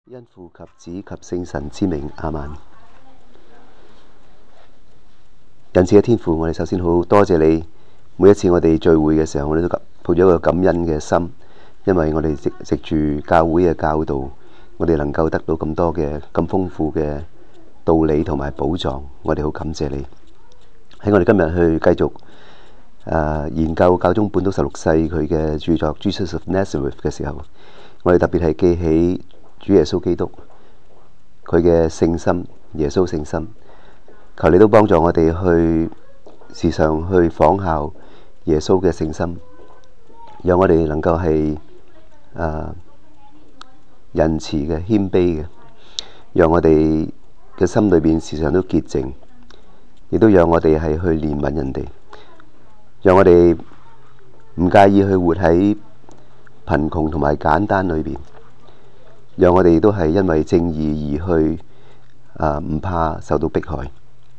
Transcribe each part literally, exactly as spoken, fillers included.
因父及子及聖神之名，阿們。仁慈嘅天父，我哋首先好多謝你。每一次我哋聚會嘅時候，我哋都抱咗一個感恩嘅心，因為我哋藉藉住教會嘅教導，我哋能夠得到咁多嘅咁豐富嘅道理同埋寶藏，我哋好感謝你。喺我哋今日去繼續、呃、研究教宗本篤十六世佢嘅著作《Jesus of Nazareth》嘅時候，我哋特別係記起主耶穌基督佢嘅聖心，耶穌聖心，求你都幫助我哋去時常去仿效耶穌嘅聖心，讓我哋能夠係誒仁慈嘅、謙卑嘅，讓我哋嘅心裏邊時常都潔淨，亦都讓我哋係去憐憫人哋，讓我哋唔介意去活喺貧窮同埋簡單裏邊，讓我哋都係因為正義而去啊，唔怕受到迫害。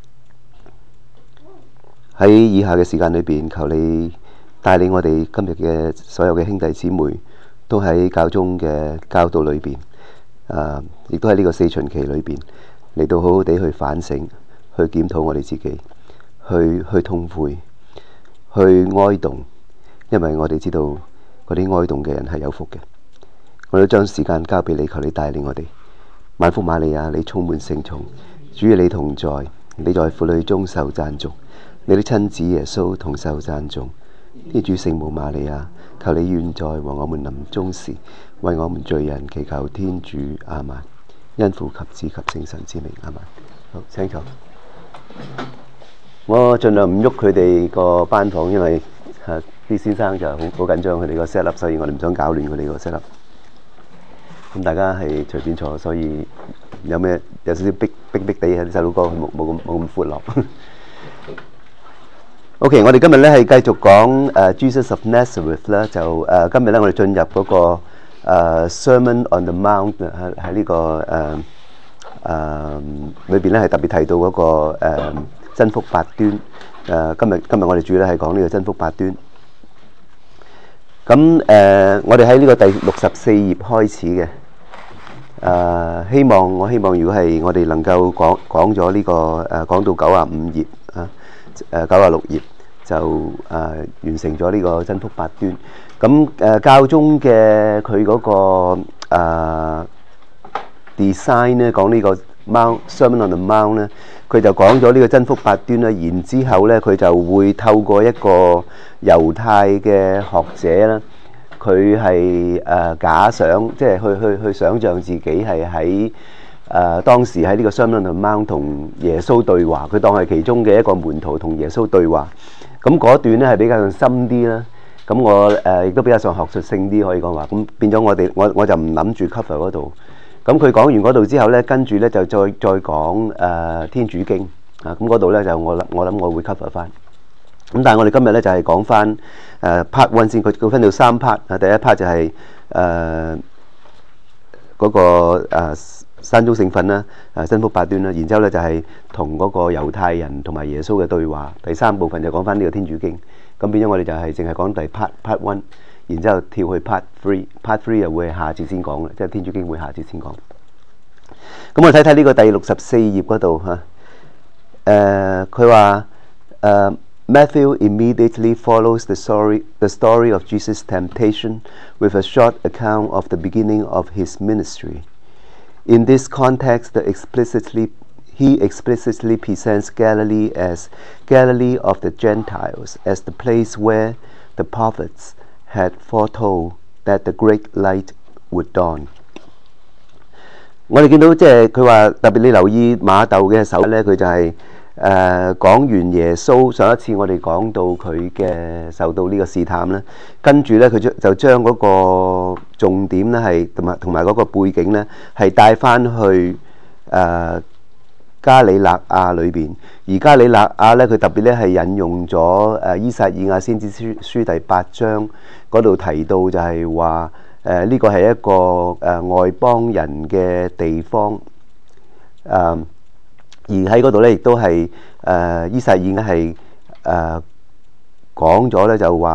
喺以下嘅時間裏邊，求你帶領我哋今日嘅所有嘅兄弟姊妹，都喺教宗嘅教導裏邊，啊，亦都喺呢個四旬期裏邊嚟到好好地去反省、去檢討我哋自己，去去痛悔、去哀慟，因為我哋知道嗰啲哀慟嘅人係有福嘅。我都將時間交俾你，求你帶領我哋。萬福瑪利亞，你充滿聖寵，主與你同在，你在婦女中受讚頌，你的親子耶穌同受讚頌。天主聖母瑪利亞，求你願在和我們臨終時，為我們罪人祈求天主。阿們。因父及子及聖神之名，阿們。好，請坐。我盡量唔喐佢哋個班房，因為啲、啊、先生就好好緊張佢哋個 set up，所以我哋唔想搞亂佢哋個 set up。咁大家係隨便坐，所以有咩有少少逼逼逼地喺啲細路哥冇冇咁冇咁闊落。OK， 我哋今日咧係繼續講誒、uh, Jesus of Nazareth 啦，就誒、uh, 今日咧我哋進入嗰、那個誒、uh, Sermon on the Mount 喺喺呢個誒誒裏邊咧係特別提到嗰、那個誒、uh, 真福八端。誒、uh, 今日今日我哋主要咧係講呢個真福八端。咁誒、呃，我哋喺呢個第六十四頁開始嘅。誒、呃，希望我希望如果係我哋能夠講講咗呢個誒講到九十五頁啊，誒九十六頁就誒、呃、完成咗呢個真福八端。咁誒、呃、教宗嘅佢嗰個誒、呃、design 咧，講呢個 Mount Sermon on the Mount 咧，佢就講咗呢個真福八端啦。然之後咧，佢就會透過一個猶太嘅學者啦。佢係誒假想，即係去去去想像自己係喺誒當時喺呢個 Sermon on the Mount 同耶穌對話，佢當係其中嘅一個門徒同耶穌對話。咁嗰段咧係比較上深啲啦。咁我誒亦都比較上學術性啲，可以講話。咁變咗我哋我我就唔諗住 cover 嗰度。咁佢講完嗰度之後咧，跟住咧就再再講誒、呃、天主經啊。咁嗰度咧就我諗我諗我會 cover 翻。咁但係我哋今日咧就係講翻誒 part one 先，佢佢分到三 part 啊。第一 part 就係誒嗰個誒、呃、山中聖訓啦，誒真福八端啦。然之後咧就係同嗰個猶太人同埋耶穌嘅對話。第三部分就講翻呢個天主經。咁變咗我哋就係淨係講第 part part one， 然之後跳去 part three，part three 又會係下節先講嘅，即係天主經會下節先講。咁我哋睇睇呢個第六十四頁嗰度嚇。誒佢話誒。Matthew immediately follows the story, the story of Jesus' temptation with a short account of the beginning of his ministry. In this context, the explicitly, he explicitly presents Galilee as Galilee of the Gentiles, as the place where the prophets had foretold that the great light would dawn. 我哋見到即係佢話特別你留意馬竇嘅手咧，佢就係、是。誒、呃、講完耶穌上一次我哋講到佢嘅受到呢個試探咧，跟住咧佢就就將嗰個重點咧係同埋同埋嗰個背景咧係帶翻去誒、呃、加里肋亞裏邊。而加里肋亞咧佢特別咧係引用咗誒、呃、伊撒意亞先知書書第八章嗰度提到就係話誒呢個係一個誒、呃、外邦人嘅地方誒。呃而喺嗰度咧，亦都係誒伊撒意亞係誒講咗咧，就話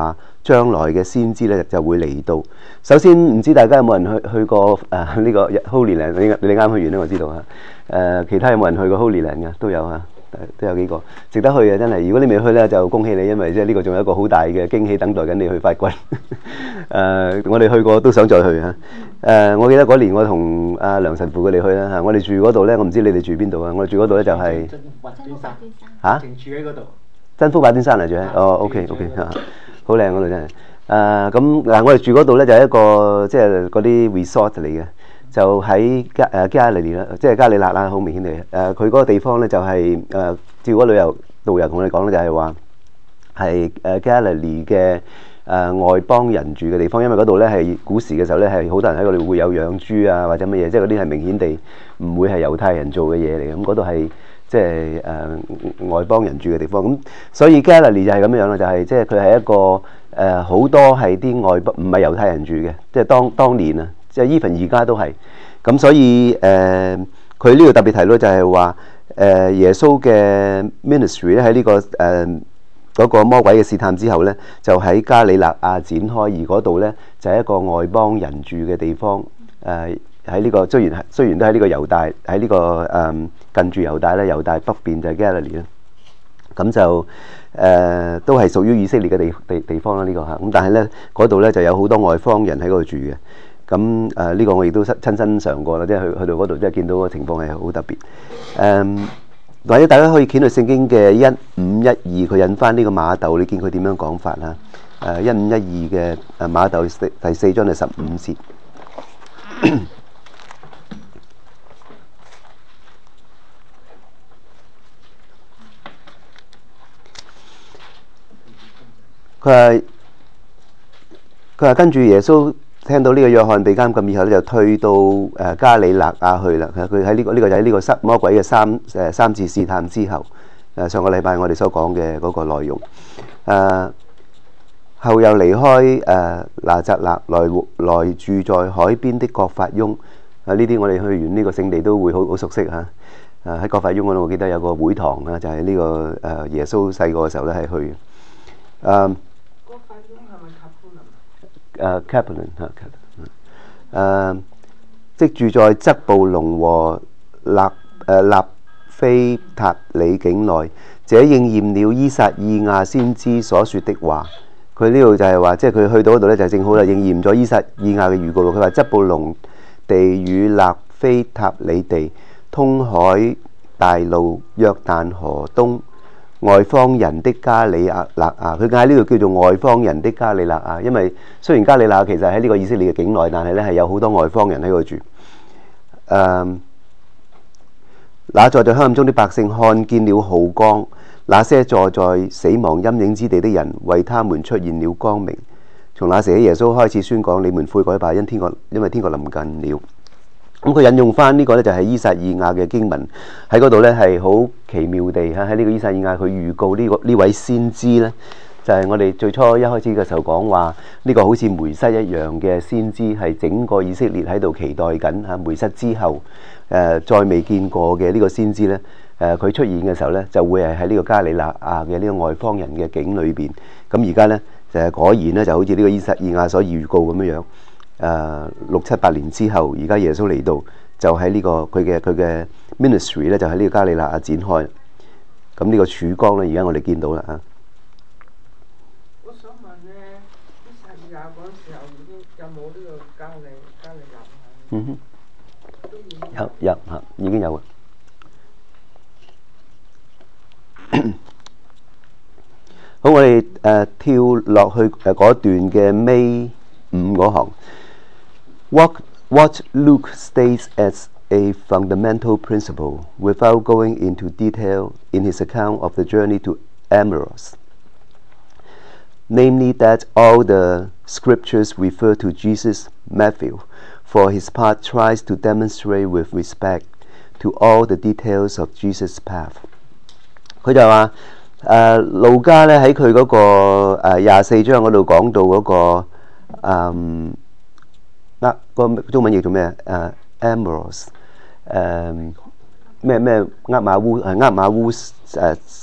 將來嘅先知咧就會嚟到。首先唔知大家有冇人去去過誒呢、呃這個 Holy Land？ 你你啱去完咧，我知道嚇。誒、呃、其他有冇人去過 Holy Land 嘅？都有嚇。都有幾個值得去嘅，真係。如果你未去咧，就恭喜你，因為即係呢個仲有一個好大嘅驚喜等待緊你去發掘。誒、呃，我哋去過都想再去嚇。誒、呃，我記得嗰年我同阿梁神父佢哋去啦嚇。我哋住嗰度咧，我唔知你哋住邊度啊？我哋住嗰度咧就係真福法端山嚇，正住喺嗰度。真福法端山嚟住喺哦 ，OK OK 嚇，好靚嗰度真係。誒咁嗱，我哋住嗰度咧就係一個即係嗰啲 resort 嚟嘅。就喺加誒加利利啦，即係加里肋啦，好明顯地誒，佢嗰個地方咧就係、是、誒，照、呃、嗰旅遊導遊同我哋講咧，就係話係誒加利利嘅誒外邦人住嘅地方，因為嗰度咧係古時嘅時候咧係好多人喺嗰度會有養豬啊或者乜嘢，即係嗰啲係明顯地唔會係猶太人做嘅嘢嚟嘅，咁嗰度係即係誒外邦人住嘅地方，咁所以加利利就係咁樣啦，就係即係佢係一個誒好、呃、多係啲外邦唔係猶太人住嘅，即係當當年啊。即係 even 而家都係，咁所以誒佢呢度特別提到就係話誒耶穌嘅 ministry 咧喺呢個誒嗰、呃那個魔鬼嘅試探之後咧，就喺加里肋亞展開，而嗰度咧就係、是、一個外邦人住嘅地方。誒喺呢個雖然係雖然都喺呢個猶大喺呢、這個誒、呃、近住猶大咧，猶大北邊就係加利利啦。咁就誒、呃、都係屬於以色列嘅地地地方啦，呢、這個嚇。咁但係咧嗰度咧就有好多外邦人喺嗰度住嘅。咁誒呢個我亦都親身嘗過啦，即係去去到嗰度，即係見到個情況係好特別。誒、嗯，或者大家可以見到聖經嘅一五一二，佢引翻呢個瑪竇，你見佢點樣講法啦？誒一五一二嘅誒瑪竇第四章係十五節。佢係佢係跟住耶穌。聽到呢個約翰被監禁以後咧，就退到誒加里肋亞去啦。佢喺呢個呢、這個就喺呢個塞魔鬼嘅三誒三次試探之後，誒上個禮拜我哋所講嘅嗰個內容。誒、呃、後又離開誒拿撒勒，來來住在海邊的葛法翁。啊，呢啲我哋去完呢個聖地都會好好熟悉嚇。誒喺葛法翁嗰度，我記得有個會堂啊，就係、是、呢、這個誒、呃、耶穌細個嘅時候咧係去。誒、呃。誒 Capernaum 嚇，誒即住在則布龍和納誒納非塔里境內，這應驗了依撒意亞先知所說的話。佢呢度就係話，即係佢去到嗰度咧，就正好啦，應驗咗依撒意亞嘅預告。佢話則布龍地與納非塔里地，通海大路約旦河東。外方人的加里肋亞，佢喺呢度叫做外方人的加里肋亞，因為雖然加里肋亞其實喺呢個以色列嘅境內，但係咧係有好多外方人喺度住。誒、嗯，那坐在黑暗中的百姓看見了浩光，那些坐在死亡陰影之地的人為他們出現了光明。從那時起，耶穌開始宣講：你們悔改吧，因天國因為天國臨近了。咁佢引用翻呢個咧就係依撒意亞嘅經文，喺嗰度咧係好奇妙地嚇喺呢個依撒意亞佢預告呢個呢位先知咧，就係、是、我哋最初一開始嘅時候講話呢個好似梅瑟一樣嘅先知，係整個以色列喺度期待緊嚇梅瑟之後誒、呃、再未見過嘅呢個先知咧，誒、呃、佢出現嘅時候咧就會係喺呢個加里肋亞嘅呢個外方人嘅境裏邊。咁而家咧就係果然咧就好似呢個依撒意亞所預告咁樣樣。誒、呃、六七八年之後，而家耶穌嚟到，就喺呢、這個佢嘅佢嘅 ministry 咧，就喺呢個加里肋亞展開。咁呢個曙光咧，而家我哋見到啦啊！ 我想問咧，依撒意亞嗰時候已經有冇呢個加利加利肋亞？ 嗯哼，有有嚇，已經有啊。好，我哋誒、呃、跳落去誒嗰段嘅尾五嗰行。What, what Luke states as a fundamental principle, without going into detail in his account of the journey to Emmaus, namely that all the scriptures refer to Jesus. Matthew, for his part, tries to demonstrate with respect to all the details of Jesus' path. 佢就話誒路加咧喺佢嗰個誒廿四章嗰度講到嗰、嗰個誒。呃，個中文譯做咩？誒 Emmaus 誒咩咩厄瑪烏誒厄瑪烏誒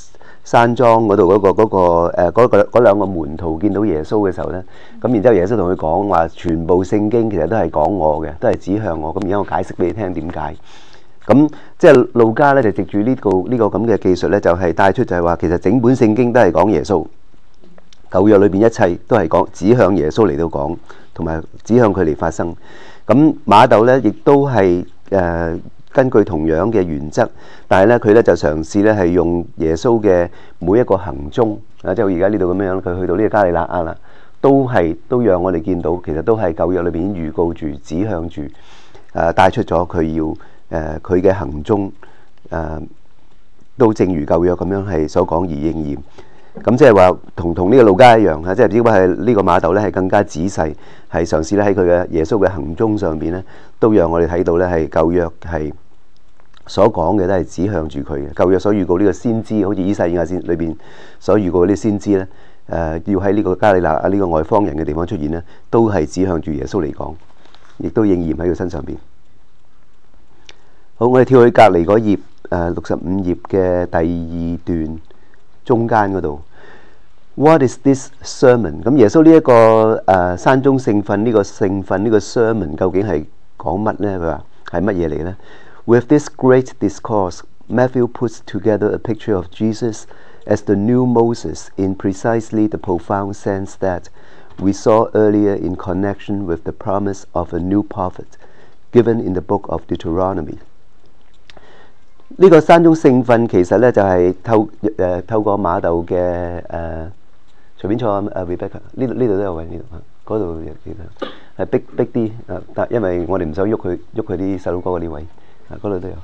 山莊嗰度嗰個嗰、嗰個誒嗰個嗰兩個門徒見到耶穌嘅時候咧，咁然之後耶穌同佢講話，全部聖經其實都係講我嘅，都係指向我。咁而家我解釋俾你聽點解。咁即係路加咧就藉住呢個呢個咁嘅技術咧，就係帶出就係話，其實整本聖經都係講耶穌。舊約裏邊一切都係講指向耶穌嚟到講，同埋指向佢嚟發生。咁馬竇咧亦都係誒、呃、根據同樣嘅原則，但係咧佢咧就嘗試咧係用耶穌嘅每一個行蹤啊，即係而家呢度咁樣，佢去到呢個加里肋亞啦，都係都讓我哋見到，其實都係舊約裏邊已經預告住、指向住誒帶出咗佢要誒佢嘅行蹤誒、呃，都正如舊約咁樣係所講而應驗。咁即係話同同呢個路加一樣嚇，即係只不過係呢個馬竇咧係更加仔細，係嘗試咧喺佢嘅耶穌嘅行蹤上邊咧，都讓我哋睇到咧係舊約係所講嘅都係指向住佢嘅。舊約所預告呢個先知，好似以賽亞先裏邊所預告嗰啲先知咧，誒、呃、要喺呢個加里肋亞呢個外邦人嘅地方出現咧，都係指向住耶穌嚟講，亦都應驗喺佢身上邊。好，我哋跳去隔離嗰頁誒六十五頁嘅第二段。中間嗰度 ，What is this sermon？ 咁耶穌呢、這、一個誒、呃、山中聖訓呢個聖訓呢個 sermon 究竟係講乜呢？佢話係乜嘢嚟呢？ With this great discourse, Matthew puts together a picture of Jesus as the new Moses in precisely the profound sense that we saw earlier in connection with the promise of a new prophet given in the book of Deuteronomy。呢個山中聖訓其實咧就係、是、透誒、呃、透過馬竇嘅誒隨便坐啊 Rebecca 呢度呢度都有位呢度，嗰度係逼逼啲誒，但因為我哋唔想喐佢喐佢啲細佬哥嗰啲位，啊嗰度都有。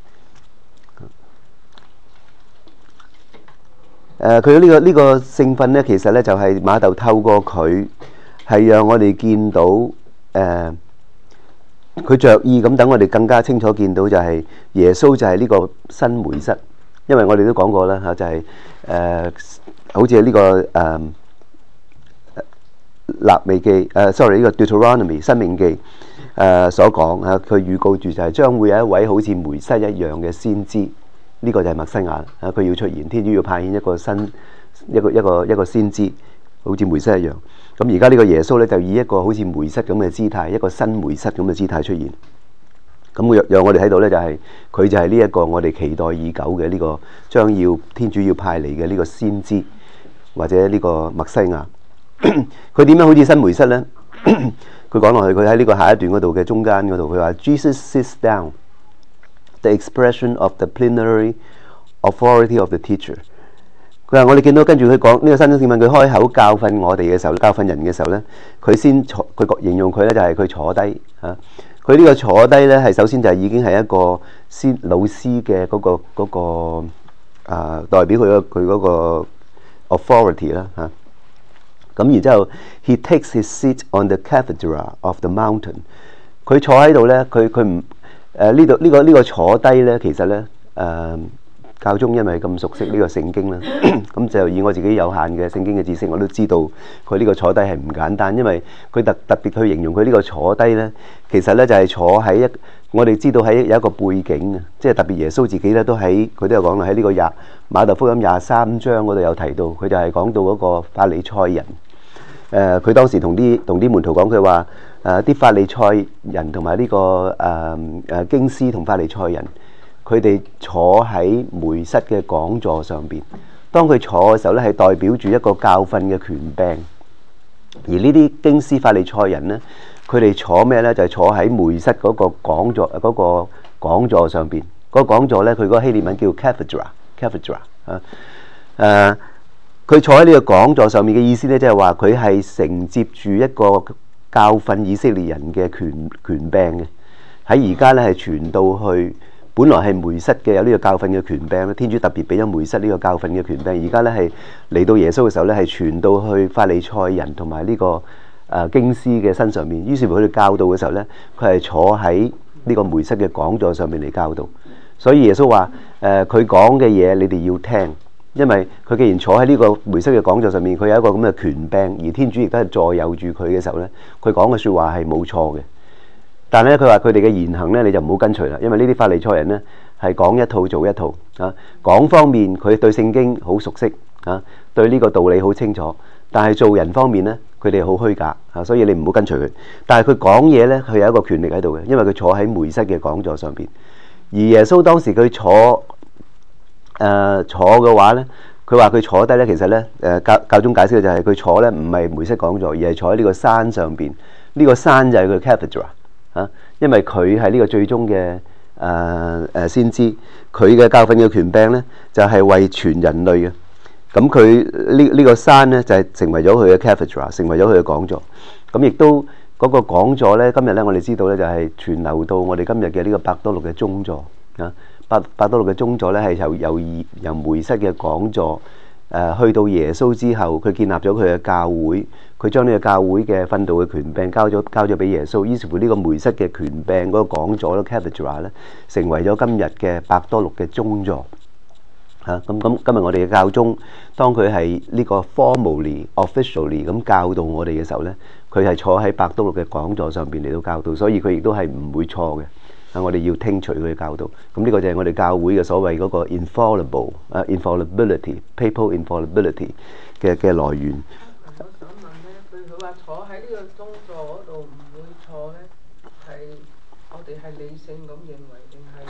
誒佢呢個呢、這個聖訓咧，其實咧就係、是、馬竇透過佢係讓我哋見到誒。呃佢着意咁等我哋更加清楚見到就係耶穌就係呢個新梅瑟，因為我哋都講過啦嚇，就係、是、誒、呃、好似係呢個誒立位記誒 sorry 呢個 Deuteronomy 申命記誒、呃、所講嚇，佢預告住就係將會有一位好似梅瑟一樣嘅先知，呢、這個就係默西亞嚇，佢要出現，天主要派遣一個新一個一個一個先知，好似梅瑟一樣。咁而家呢個耶穌咧就以一個好似梅瑟咁嘅姿態，一個新梅瑟咁嘅姿態出現。咁讓讓我哋睇到咧就係、是、佢就係呢一個我哋期待已久嘅呢個將要天主要派嚟嘅呢個先知或者呢個默西亞。佢點樣好似新梅瑟咧？佢講落去，佢喺呢個下一段嗰度嘅中間嗰度，佢話 Jesus sits down, the expression of the plenary authority of the teacher。佢話我哋見到跟住佢講呢個山中聖訓，佢開口教訓我哋嘅時候，教訓人嘅時候咧，佢先坐，佢形容佢咧就係佢坐低嚇。佢呢個坐低咧係首先就係已經係一個先老師嘅嗰個嗰個啊代表佢個佢嗰個 authority 啦嚇。咁然之後 ，he takes his seat on the cathedra of the mountain。佢坐喺度咧，佢佢唔誒呢度呢個呢個坐低咧，其實咧誒。教宗因為咁熟悉呢個聖經啦，咁就以我自己有限嘅聖經嘅知識，我都知道佢呢個坐低係唔簡單，因為佢特特別去形容佢呢個坐低呢，其實呢就係坐喺一，我哋知道喺有一個背景啊，即係特別耶穌自己呢都喺，佢都有講啦，喺呢個廿馬竇福音廿三章嗰度有提到，佢就係講到嗰個法利賽人，誒、呃、佢當時同啲同啲門徒講，佢話誒啲法利賽人同埋呢個誒誒、呃、經師同法利賽人。佢哋坐喺梅瑟嘅講座上邊，當佢坐嘅時候咧，係代表住一個教訓嘅權柄。而呢啲經師法利賽人咧，佢哋坐咩咧？就係、是、坐喺梅瑟嗰個講座嗰、那個講座上邊。嗰、那個講座咧，佢嗰個希臘文叫 cathedra，cathedra 啊。誒，佢坐喺呢個講座上面嘅意思咧，即係話佢係承接住一個教訓以色列人嘅權權柄嘅。喺而家咧係傳到去。本來係梅瑟嘅有呢個教訓嘅權柄咧，天主特別俾咗梅瑟呢個教訓嘅權柄。而家咧係嚟到耶穌嘅時候咧，係傳到去法利賽人同埋呢個誒、呃、經師嘅身上面。於是乎佢哋教導嘅時候咧，佢係坐喺呢個梅瑟嘅講座上面嚟教導。所以耶穌話誒佢講嘅嘢你哋要聽，因為佢既然坐喺呢個梅瑟嘅講座上面，佢有一個咁嘅權柄，而天主亦都係助佑住佢嘅時候咧，佢講嘅説話係冇錯嘅。但係咧，佢話佢哋嘅言行咧，你就唔好跟隨啦，因為呢啲法利賽人咧係講一套做一套啊。講方面佢對聖經好熟悉啊，對呢個道理好清楚，但係做人方面呢，佢哋好虛假啊，所以你唔好跟隨佢。但係佢講嘢呢，佢有一個權力喺度嘅，因為佢坐喺梅瑟嘅講座上邊。而耶穌當時佢坐誒、呃、坐嘅話呢，佢話佢坐低呢，其實呢，誒教教宗解釋嘅就係佢坐呢唔係梅瑟講座，而係坐喺呢個山上邊。呢、這個山就係佢 cathedra 啊，因為佢係呢個最終嘅誒誒先知，佢嘅教訓嘅權柄呢，就係、是、為全人類嘅。咁佢呢呢個山呢，就係、是、成為咗佢嘅 cathedra， 成為咗佢嘅講座。咁亦都嗰、那個講座呢，今日呢，我哋知道呢，就係、是、傳流到我哋今日嘅呢個伯多祿嘅宗座啊。伯伯多祿嘅宗座呢，係由由由梅瑟嘅講座誒、呃、去到耶穌之後，佢建立咗佢嘅教會，佢將呢個教會嘅訓導嘅權柄交咗交咗俾耶穌。於是乎呢個梅瑟嘅權柄嗰個講座咧 cathedra 咧，成為咗今日嘅伯多祿嘅宗座。嚇咁咁，今日我哋嘅教宗，當佢係呢個 formally、officially 咁教導我哋嘅時候咧，佢係坐喺伯多祿嘅講座上邊嚟到教導，所以佢亦都係唔會錯嘅。啊，我哋要聽取佢嘅教導。咁呢個就係我哋教會嘅所謂嗰個 infallible 啊 infallibility、papal infallibility 嘅嘅來源。 我想問咧，佢佢話坐喺呢個宗座嗰度唔會錯咧，係我哋係理性咁認為定係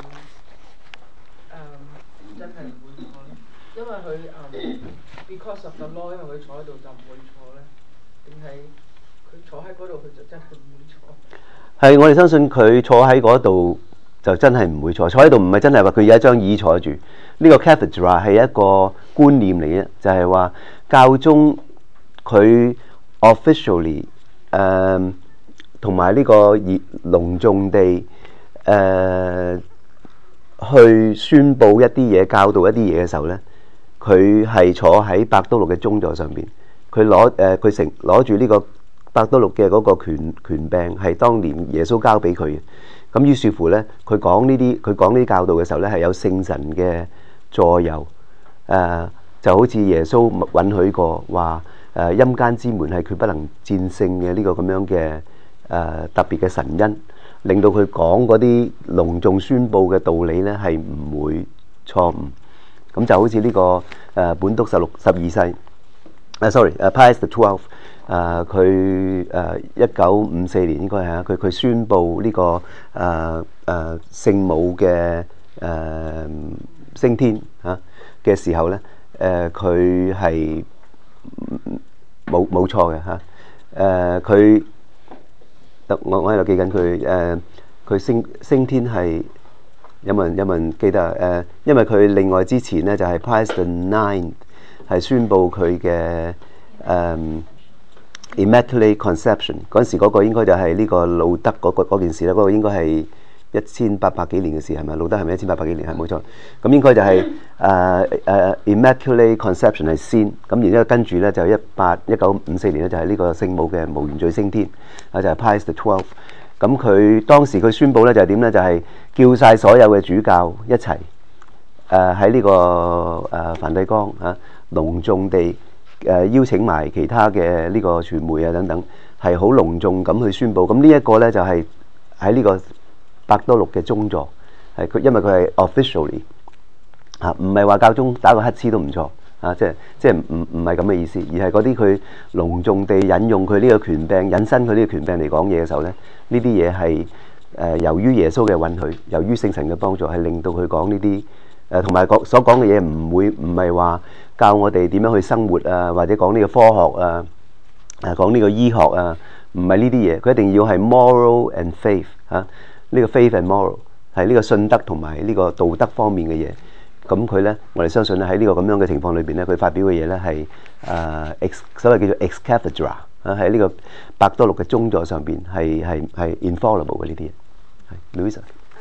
誒真係唔會錯咧？因為佢誒 because of the law，因為佢坐喺度就唔會錯咧，定係佢坐喺嗰度佢就真係唔會錯？ 係，我哋相信佢坐喺嗰度就真係唔會錯。坐喺度唔係真係話佢有一張椅坐住。呢個 cathedra 係一個觀念嚟嘅，就係話教宗佢 officially 誒同埋呢個熱隆重地誒去宣佈一啲嘢、教導一啲嘢嘅時候咧，佢係坐喺伯多祿嘅宗座上邊，佢攞誒佢成攞住呢個伯多祿嘅嗰個權權柄係當年耶穌交俾佢嘅。咁於是乎咧，佢講呢啲佢講呢啲教導嘅時候咧，係有聖神嘅助佑。誒、呃、就好似耶穌允許過話誒陰間之門係決不能戰勝嘅呢個咁樣嘅誒、呃、特別嘅神恩，令到佢講嗰啲隆重宣佈嘅道理咧係唔會錯誤。咁就好似呢、這個誒、呃、本篤十六十二世誒、啊、sorry 誒 Pius the twelfth。誒佢誒一九五四年應該係啊，佢佢宣布呢、這個誒誒、呃呃、聖母嘅誒、呃、升天嚇嘅、啊、時候咧，誒佢係冇冇錯嘅嚇。誒佢特我我喺度記緊佢誒佢升升天係有冇人有冇人記得啊？誒、呃，因為佢另外之前咧就係、是、Pius the ninth 係宣布佢嘅誒。Immaculate Conception 嗰陣時，嗰個應該就係呢個路德嗰、嗰個件事啦。嗰、嗰個應該係一千八百幾年嘅事，係咪？路德係咪一千八百幾年？係冇錯。咁應該就係誒誒 Immaculate Conception 係先，咁然之後跟住咧就一八一九五四年咧就係呢個聖母嘅無原罪升天啊，就係、是、Pius the twelfth。咁佢當時佢宣佈咧就係點咧？就係、是、叫晒所有嘅主教一齊誒喺呢個誒、呃、梵蒂岡啊隆重地。誒邀請埋其他嘅呢個傳媒啊等等，係好隆重咁去宣佈。咁呢一個咧就係喺呢個伯多祿嘅宗座，係佢因為佢係 officially 嚇，唔係話教宗打個乞嗤都唔錯啊，即係即係唔唔係咁嘅意思，而係嗰啲佢隆重地引用佢呢個權柄，引申佢呢個權柄嚟講嘢嘅時候咧，呢啲嘢係誒由於耶穌嘅允許，由於聖神嘅幫助，係令到佢講呢啲。誒同埋講所講嘅嘢唔會唔係話教我哋點樣去生活啊，或者講呢個科學啊，誒講呢個醫學啊，唔係呢啲嘢，佢一定要係 moral and faith 嚇、啊，呢、這個 faith and moral 係呢個信德同埋呢個道德方面嘅嘢。咁佢咧，我哋相信咧喺呢個咁樣嘅情況裏邊咧，佢發表嘅嘢咧係誒 ex 所謂叫做 ex cathedra 啊，喺呢個伯多祿嘅宗座上邊係係係 infallible 嘅呢啲嘢。係 Louisa。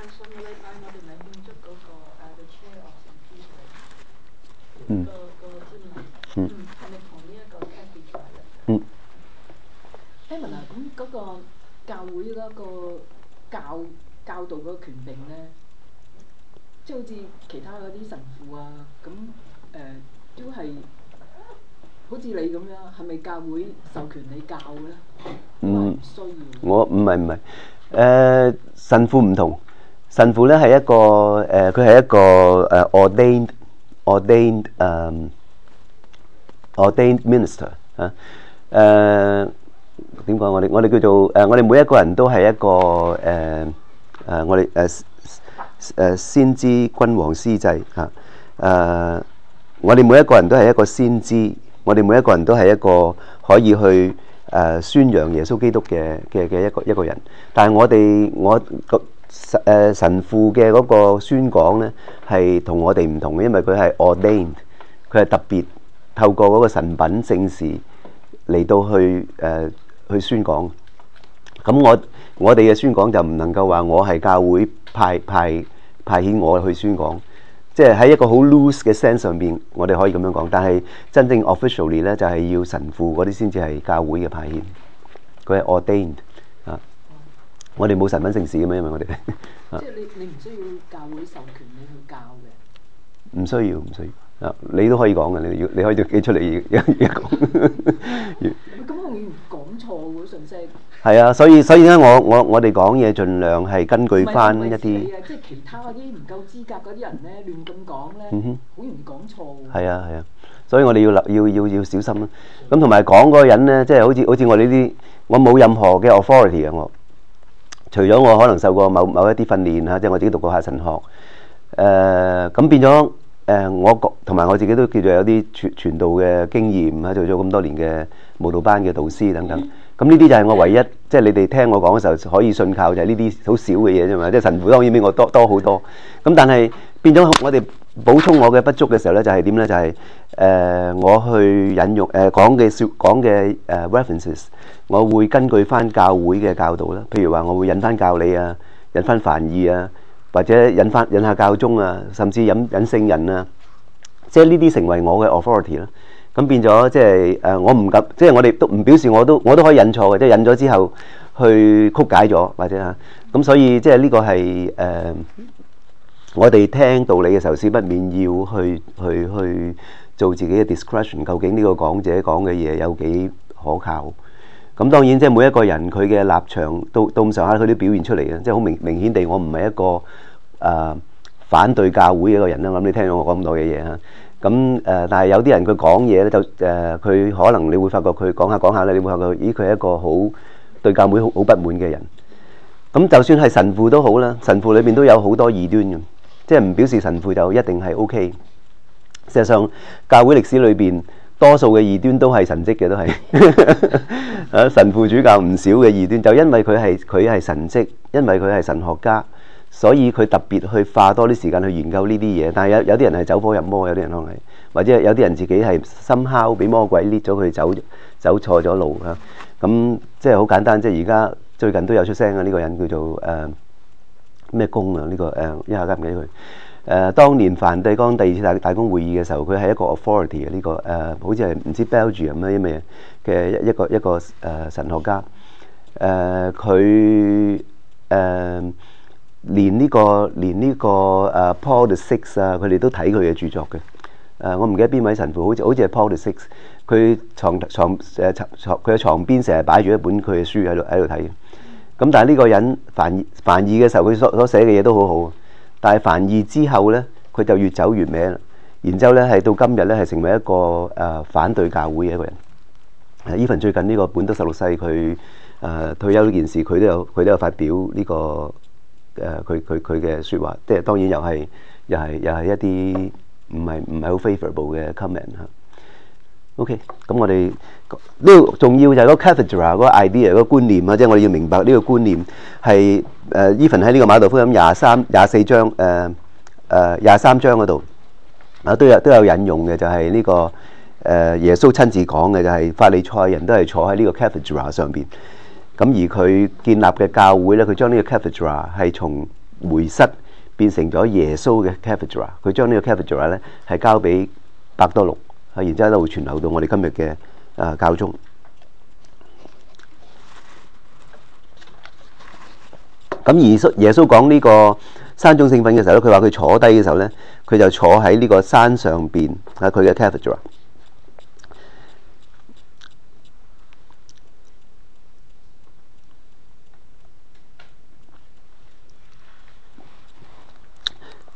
嗯，嗯，係咪同呢一個 cathedra 嗯 Evan 啊，咁嗰個教會嗰個教教導嗰個權柄咧，即係好似其他嗰啲神父啊，咁誒、呃、都係好似你咁樣，係咪教會授權你教咧？ 嗯， 唔需要。 我唔係唔係，誒神父唔同。 神父咧係一個誒，佢、呃、係一個誒、uh, ordained ordained 誒、um, ordained minister 啊誒點講？我哋我哋叫做誒、呃，我哋每一個人都係一個誒誒、呃呃，我哋誒誒先知君王司祭嚇誒、呃，我哋每一個人都係一個先知，我哋每一個人都係一個可以去誒、呃、宣揚耶穌基督嘅嘅嘅一個一個人，但係我哋我個。神誒神父嘅嗰個宣講咧，係同我哋唔同嘅，因為佢係 ordained，佢係特別透過嗰個神品聖事嚟到去誒、呃、去宣講。咁我我哋嘅宣講就唔能夠話我係教會派派派遣我去宣講，即係喺一個好 loose 嘅 sense 上邊，我哋可以咁樣講。但係真正 officially 咧，就係、是、要神父嗰啲先至係教會嘅派遣，佢係 ordained。我哋冇神品聖事嘅咩？因為我哋即係你你唔需要教會授權你去教嘅。唔需要，唔需要啊！你都可以講嘅，你要你可以記出嚟一一講。 咁容易講錯喎信息。 係啊，所以所以咧，我我我哋講嘢盡量係根據翻一啲。 即係其他嗰啲唔夠資格嗰啲人咧，亂咁講咧，好、嗯、容易講錯喎。 係啊係啊，所以我哋要要要要小心啦。咁同埋講嗰個人咧，即係好似好似我哋呢啲，我冇任何嘅 authority 嘅我。除咗我可能受過某某一啲訓練嚇，即係我自己讀過下神學，誒、呃、咁變咗誒、呃、我同埋我自己都叫做有啲傳傳道嘅經驗嚇，做咗咁多年嘅舞蹈班嘅導師等等。咁呢啲就係我唯一，即係你哋聽我講嘅時候可以信靠，就係呢啲好少嘅嘢啫嘛。即係神父當然比我多多好多。咁但係變咗我哋補充我嘅不足嘅時候咧，就係點咧？就係、是、誒、呃、我去引用誒、呃、講嘅説講嘅誒 references。我會根據翻教會嘅教導啦，譬如話我會引翻教理啊，引翻梵義啊，或者引翻引下教宗啊，甚至引引聖人啊，即係呢啲成為我嘅 authority 啦。咁變咗即係誒，我唔敢，即係我哋都唔表示我都我都可以引錯嘅，即係引咗之後去曲解咗或者嚇。咁所以即係呢個係誒、呃，我哋聽道理嘅時候，少不免要去去去做自己嘅 discretion， 究竟呢個講者講嘅嘢有幾可靠？咁當然即係每一個人佢嘅立場到到咁上下，佢都表現出嚟嘅，即係好明明顯地，我唔係一個誒、呃、反對教會嘅一個人啦。我諗你聽到我講咁多嘅嘢嚇，咁誒、呃，但係有啲人佢講嘢咧，就誒佢、呃、可能你會發覺佢講下講下咧，你會發覺咦佢係一個好對教會好好不滿嘅人。咁就算係神父都好啦，神父裏邊都有好多異端嘅，即係唔表示神父就一定係 OK。事實上，教會歷史裏邊，多數嘅異端都係神蹟嘅，都係啊神父主教唔少嘅異端，就因為佢係佢係神蹟，因為佢係神學家，所以佢特別去花多啲時間去研究呢啲嘢。但係有有啲人係走火入魔，有啲人可能係，或者有啲人自己係深敲俾魔鬼捏咗佢走走錯咗路啊。咁即係好簡單，即係而家最近都有出聲嘅呢個人叫做誒咩公啊？呢個誒一下間唔記得佢。誒、呃，當年梵蒂岡第二次大大公會議嘅時候，佢係一個 authority 嘅呢、這個誒、呃，好似係唔知 Belgium 咩咩嘅一個一個誒、呃、神學家。誒、呃，佢誒連呢個連呢個誒 Paul the Sixth 啊，佢哋都睇佢嘅著作嘅。誒、呃，我唔記得邊位神父，好似好似係 Paul the Sixth。佢床床誒床佢嘅床邊成日擺住一本佢嘅書喺度喺度睇。咁但係呢個人梵梵二嘅時候，佢所所寫嘅嘢都好好。但係梵二之後咧，佢就越走越歪啦。然之後咧，係到今日咧，係成為一個誒、呃、反對教會嘅一個人。even 最近呢個本篤十六世佢誒、呃、退休呢件事，佢都有佢都有發表呢、這個誒佢佢佢嘅説話。即係當然又係又係又係一啲唔係唔係好 favourable 嘅 comment 嚇。OK，咁我哋呢個重要就係嗰個 cathedra 嗰個 idea 嗰個觀念啊，即係我哋要明白呢個觀念係誒 even 喺呢個馬竇福音廿三廿四章誒誒廿三章嗰度啊都有都有引用嘅，就係呢個誒耶穌親自講嘅，就係法利賽人都係坐喺呢個 cathedra 上邊，咁而佢建立嘅教會咧，佢將呢個 cathedra 係從梅瑟變成咗耶穌嘅 cathedra， 佢將呢個 cathedra 咧係交俾伯多祿。啊！然之後都會傳流到我哋今日嘅誒教宗。咁耶穌耶穌講呢個山中聖訓嘅時候咧，佢話佢坐低嘅時候咧，佢就坐喺呢個山上邊喺佢嘅 cathedra。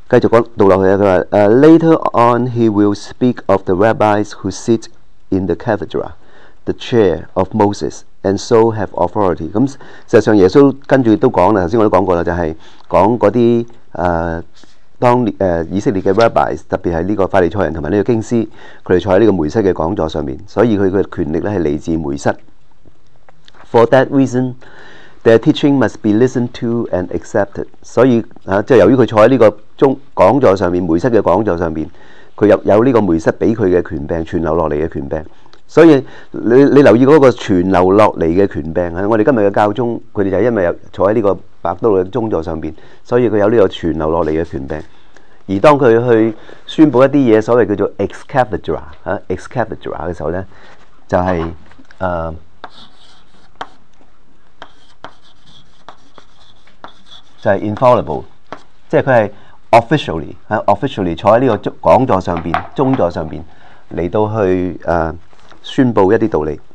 繼續講讀落去啊，佢話誒 Later on he will speak of the rabbis who sit in the cathedra, the chair of Moses, and so have authority。咁實際上耶穌跟住都講啦，頭先我都講過啦，就係講嗰啲誒當誒、呃、以色列嘅 rabbis， 特別係呢個法利賽人同埋呢個經師，佢哋坐喺呢個梅瑟嘅講座上面，所以佢嘅權力咧係嚟自梅瑟。For that reason, their teaching must be listened to and accepted。所以啊，即係由於佢坐喺呢個中講座上面，梅瑟嘅講座上面，佢有有呢個梅瑟俾佢嘅權柄傳流落嚟嘅權柄。所以你你留意嗰個傳流落嚟嘅權柄啊！我哋今日嘅教宗，佢哋就係因為有坐喺呢個伯多祿嘅宗座上邊，所以佢有呢個傳流落嚟嘅權柄。而當佢去宣佈一啲嘢，所謂叫做 ex cathedra 啊 ex cathedra 嘅時候咧，就係、是、誒、呃、就係、是、infallible， 即係佢係 officially 啊 officially 坐喺呢個講座上邊、宗座上邊嚟到去誒、呃、宣佈一啲道理。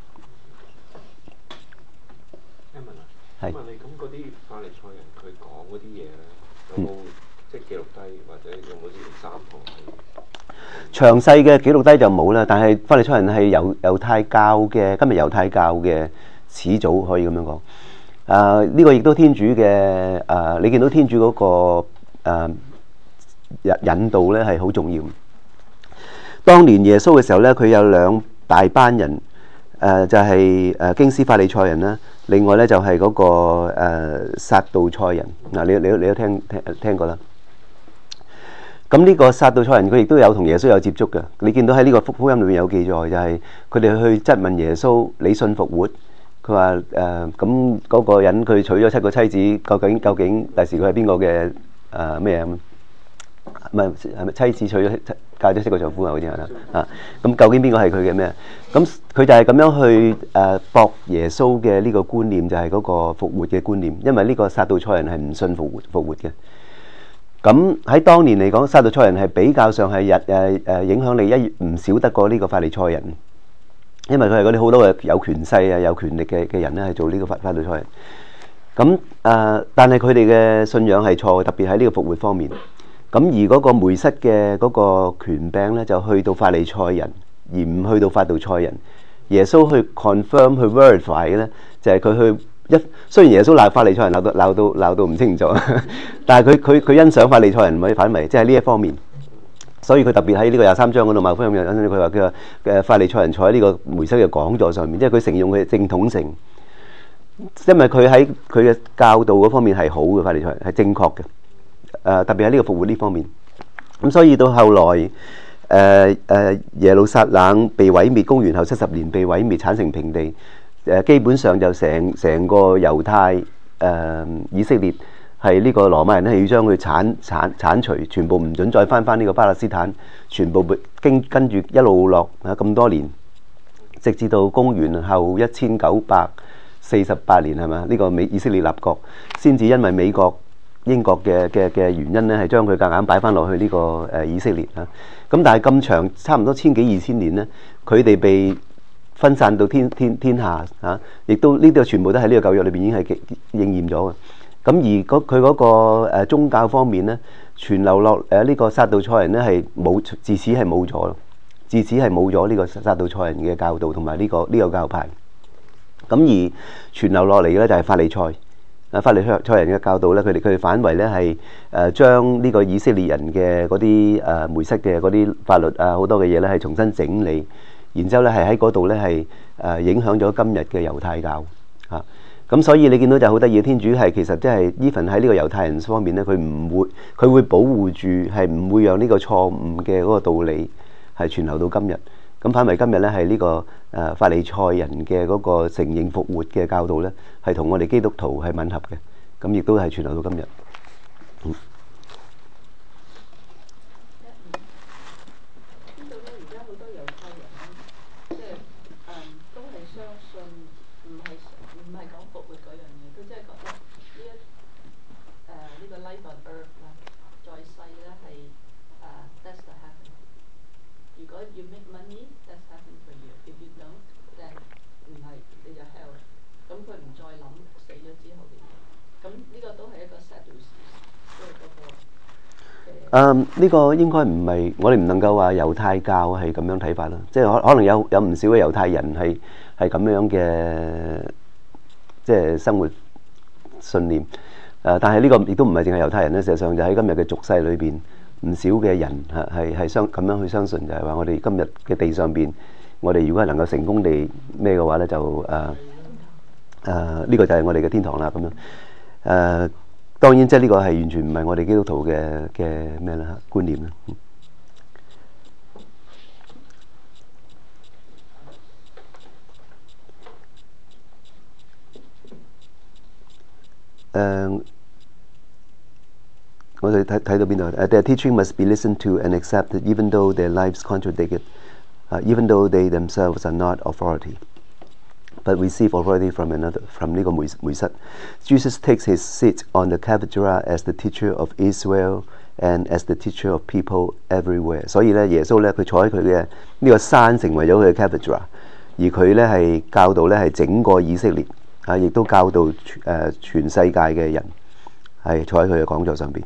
係。問你咁嗰啲法利賽人佢講嗰啲嘢咧，有冇、嗯、即係記錄低，或者有冇啲三堂係？ 詳細嘅記錄低就冇啦，但係法利賽人係猶猶太教嘅，今日猶太教嘅始祖可以咁樣講。誒、呃、呢、這個亦都天主嘅誒、呃，你見到天主嗰、那個誒、呃、引導咧係好重要。當年耶穌嘅時候咧，佢有兩大班人，誒、呃、就係、是、誒經師法利賽人啦。另外咧就係、是、嗰、那個誒、呃、撒杜塞人嗱，你你你都聽聽聽過啦。咁呢個撒杜塞人佢亦都有同耶穌有接觸嘅。你見到喺呢個福福音裏面有記載，就係佢哋去質問耶穌：你信復活？佢話誒咁嗰個人佢娶咗七個妻子，究竟究竟第時佢係邊個嘅誒咩啊？唔係係咪妻子娶咗嫁咗七個丈夫啊？好似係啦啊！咁究竟邊個係佢嘅咩？咁佢就係咁樣去誒駁耶穌嘅呢個觀念，就係、是、嗰個復活嘅觀念。因為呢個撒杜塞人係唔信復活復活嘅。咁喺當年嚟講，撒杜塞人係比較上係日誒誒影響力一唔少得過呢個法利賽人，因為佢係嗰啲好多嘅有權勢啊、有權力嘅嘅人咧，係做呢個法法利賽人。咁誒、呃，但係佢哋嘅信仰係錯，特別喺呢個復活方面。咁而嗰個梅瑟嘅嗰個權柄咧，就去到法利賽人，而唔去到法杜塞人。耶穌去 confirm 去 verify 嘅咧，就係、是、佢去一雖然耶穌鬧法利賽人鬧到鬧到鬧到唔清楚，但係佢佢佢欣賞法利賽人，唔可以反為，即係呢一方面。所以佢特別喺呢個廿三章嗰度，馬可福音有佢話佢話嘅法利賽人坐喺呢個梅瑟嘅講座上面，即係佢承用佢嘅正統性，因為佢喺佢嘅教導嗰方面係好嘅，法利賽人係正確嘅。誒、呃、特別喺呢個復活呢方面，咁所以到後來誒誒、呃呃、耶路撒冷被毀滅，公元後七十年被毀滅，剷成平地。誒、呃、基本上就成成個猶太誒、呃、以色列係呢個羅馬人咧，係要將佢剷剷剷除，全部唔准再翻翻呢個巴勒斯坦，全部經跟住一路落啊咁多年，直至到公元後一千九百四十八年係嘛？呢、這個美以色列立國，先至因為美國英國嘅嘅嘅原因咧，係將佢夾硬擺翻落去呢個誒以色列啊。咁但係咁長差唔多千幾二千年咧，佢哋被分散到天天天下啊，亦都呢啲全部都喺呢個舊約裏邊已經係應驗咗嘅。咁而佢嗰個誒宗教方面咧，傳流落誒呢個撒杜塞人咧係冇，自此係冇咗咯，自此係冇咗呢個撒杜塞人嘅教導同埋呢個呢、這個教派。咁而傳流落嚟嘅咧就係法利賽。啊，法利賽人嘅教導咧，佢哋佢哋反為咧係誒將呢個以色列人嘅嗰啲誒梅瑟嘅嗰啲法律啊，好多嘅嘢咧係重新整理，然之後咧係喺嗰度咧係誒影響咗今日嘅猶太教啊。咁所以你見到就好得意嘅，天主係其實即係 even 喺呢個猶太人方面咧，佢唔會佢會保護住，係唔會讓呢個錯誤嘅嗰個道理係傳流到今日。咁反為今日咧係呢個誒法利賽人嘅嗰個承認復活嘅教導咧，係同我哋基督徒係吻合嘅，咁亦都係傳流到今日。嗯。 知道咧，而家好多猶太人咧，即係誒都係相信，唔係唔係講復活嗰樣嘢，佢真係覺得呢一誒呢個 life on earth 啦，在世咧係誒 that's the heaven。如果 you make money，that's heaven for you。If you don't，then 唔係你就 hell。咁佢唔再諗死咗之後嘅嘢。咁呢個都係一個 set 誒呢個應該唔係我哋唔能夠話猶太教係咁樣睇法啦，即係可可能有有唔少嘅猶太人係係咁樣嘅即係生活信念。誒、呃，但係呢個亦都唔係淨係猶太人咧，事實上就喺今日嘅俗世裏邊，唔少嘅人係係係相咁樣去相信，就係話我哋今日嘅地上邊，我哋如果係能夠成功地咩嘅話咧，就誒誒呢個就係我哋嘅天堂啦咁樣誒。呃當然，即係呢個係完全唔係我哋基督徒嘅嘅咩啦觀念啦。誒，我哋睇睇到邊度？誒 ，Their teaching must be listened to and accepted, even though their lives contradict it, uh, even though they themselves are not authority.But receive authority from another, from 呢個梅梅瑟。Jesus takes his seat on the cathedra as the teacher of Israel and as the teacher of people everywhere。所以咧，耶穌咧佢坐喺佢嘅呢個山，成為咗佢嘅 cathedra， 而佢咧係教導咧係整個以色列啊，亦都教導誒、呃、全世界嘅人係坐喺佢嘅講座上邊。誒、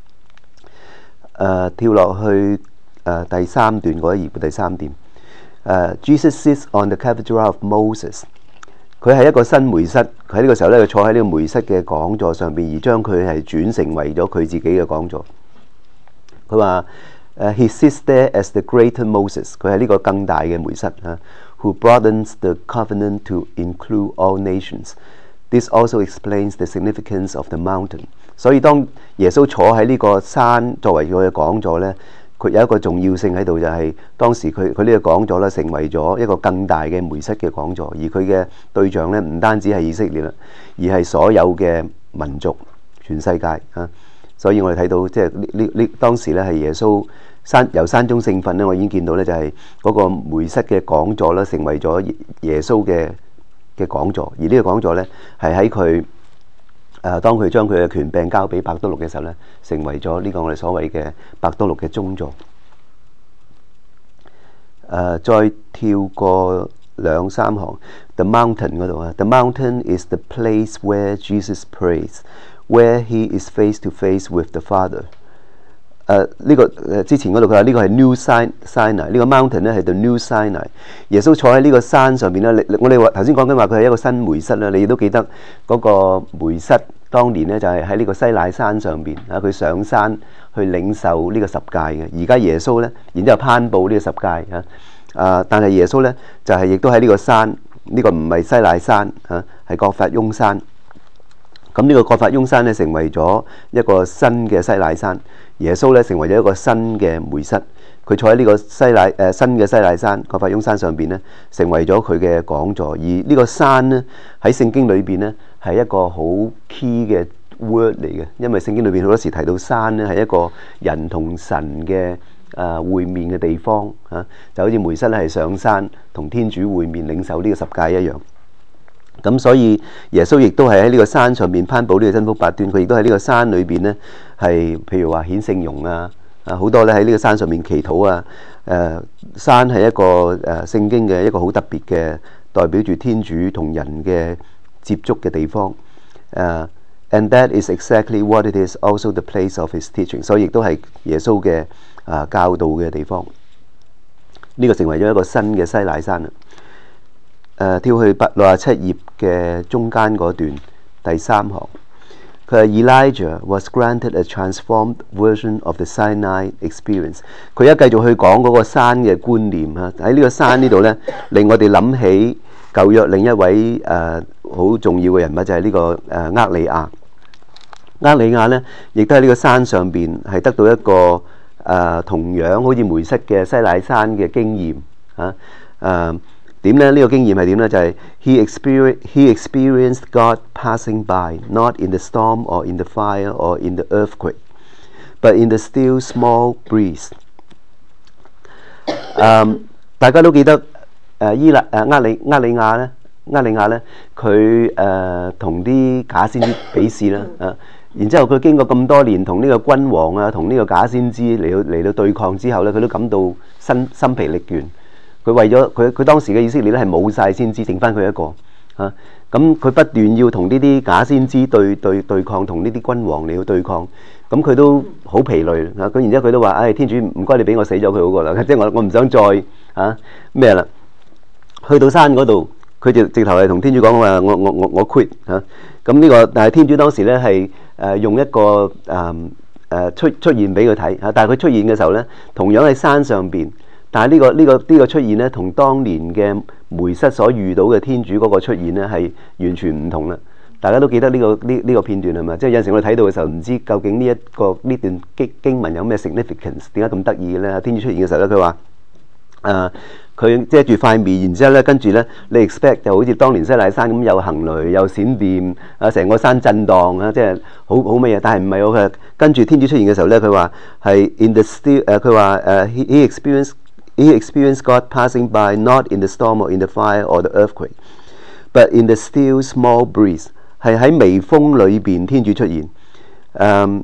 呃、跳落去誒、呃、第三段嗰一頁第三點。誒、呃、Jesus sits on the cathedra of Moses。佢係一個新梅瑟，佢喺呢個時候咧，佢坐喺呢個梅瑟嘅講座上邊，而將佢係轉成為咗佢自己嘅講座。佢話：誒、uh, He sits there as the greater Moses， 佢係呢個更大嘅梅瑟啊。Who broadens the covenant to include all nations. This also explains the significance of the mountain。所以當耶穌坐喺呢個山作為佢嘅講座咧，佢有一個重要性喺度，就係當時佢佢呢個講座咧，成為咗一個更大嘅梅瑟嘅講座，而佢嘅對象咧唔單止係以色列啦，而係所有嘅民族，全世界啊！所以我哋睇到即係呢呢呢當時咧係耶穌山由山中聖訓咧，我已經見到咧就係嗰個梅瑟嘅講座咧，成為咗耶穌嘅嘅講座，而呢個講座咧係喺佢。誒，當佢將佢嘅權柄交俾伯多祿嘅時候咧，成為咗呢個我哋所謂嘅伯多祿嘅宗座。誒、呃，再跳過兩三行 ，The Mountain 嗰度啊 ，The mountain is the place where Jesus prays, where he is face to face with the Father。誒、呃，呢、這個誒之前嗰度佢話呢個係 New Sinai， 呢個 mountain 咧係 The New Sinai。耶穌坐喺呢個山上邊咧，我哋話頭先講緊話佢係一個新梅瑟啦，你亦都記得嗰個梅瑟。當年咧就係喺呢個西乃山上邊啊，佢上山去領受呢個十誡嘅。而家耶穌咧，然之後頒布呢個十誡啊。啊，但係耶穌咧就係、是、亦都喺呢個山，呢、這個唔係西乃山啊，係葛法翁山。咁呢個葛法翁山咧成為咗一個新嘅西乃山，耶穌咧成為咗一個新嘅梅瑟。佢坐喺呢個西乃誒、呃、新嘅西乃山葛法翁山上邊咧，成為咗佢嘅講座。而呢個山咧喺聖經裏邊咧係一個好 key 嘅 word 嚟嘅，因為聖經裏邊好多時提到山咧係一個人同神嘅誒、呃、會面嘅地方嚇、啊，就好似梅瑟咧係上山同天主會面領受呢個十誡一樣。咁所以耶穌亦都係喺呢個山上邊頒布呢個真福八端，佢亦都喺呢個山裏邊咧係譬如話顯聖容啊。啊，好多咧喺呢個山上面祈禱啊！誒、呃，山係一個誒、呃、聖經嘅一個好特別嘅代表住天主同人嘅接觸嘅地方。誒、呃、，and that is exactly what it is also the place of his teaching。所以亦都係耶穌嘅啊教導嘅地方。呢、這個成為咗一個新嘅西乃山啦。誒、呃，跳去八六十七頁嘅中間嗰段第三行。佢係 Elijah was granted a transformed version of the Sinai experience。佢一繼續去講嗰個山嘅觀念啊，喺呢個山呢度咧，令我哋諗起舊約另一位誒好、呃、重要嘅人物就係、是、呢、這個誒厄利亞。厄利亞咧，亦都喺呢個山上邊係得到一個誒、呃、同樣好似梅瑟嘅西乃山嘅經驗啊誒。點咧？呢、這個經驗係點咧？就係、是、he experienced he experienced God passing by, not in the storm or in the fire or in the earthquake, but in the still small breeze。誒，大家都記得誒伊勒誒厄利厄利亞咧，厄利亞咧，佢誒同啲假先知比試啦啊！然之後佢經過咁多年同呢個君王啊，同呢個假先知嚟到嚟到對抗之後咧，佢都感到身心疲力倦。佢為咗佢佢當時嘅以色列咧係冇晒先知，剩翻佢一個啊！咁佢不斷要同呢啲假先知對對對抗，同呢啲君王嚟到對抗。 咁佢都好疲累啊！咁然之後佢都話：唉、哎，天主唔該你俾我死咗佢好過啦，即係我我唔想再嚇咩啦。去到山嗰度，佢就直頭係同天主講話：我我我我 quit 嚇。咁呢個但係天主當時咧係誒用一個誒誒、呃、出出現俾佢睇嚇，但係佢出現嘅時候咧，同樣喺山上邊，但係呢個呢個呢個出現咧，同當年嘅梅瑟所遇到嘅天主嗰個出現咧係完全唔同啦。大家都記得呢、這個呢呢、這個片段係嘛？即係有陣時我哋睇到嘅時候，唔知究竟呢、這、一個呢段經經文有咩 significance？點解咁得意嘅咧？天主出現嘅時候咧，佢話誒佢遮住塊面，然之後咧跟住咧，你 expect 就好似當年西乃山咁有行雷、有閃電啊，成個山震盪啊，即係好好乜嘢？但係唔係喎，佢跟住天主出現嘅時候咧，佢話係 in the still 誒，佢話誒 he he experienced he experienced God passing by not in the storm or in the fire or the earthquake, but in the still small breeze。係喺微風裏邊，天主出現，誒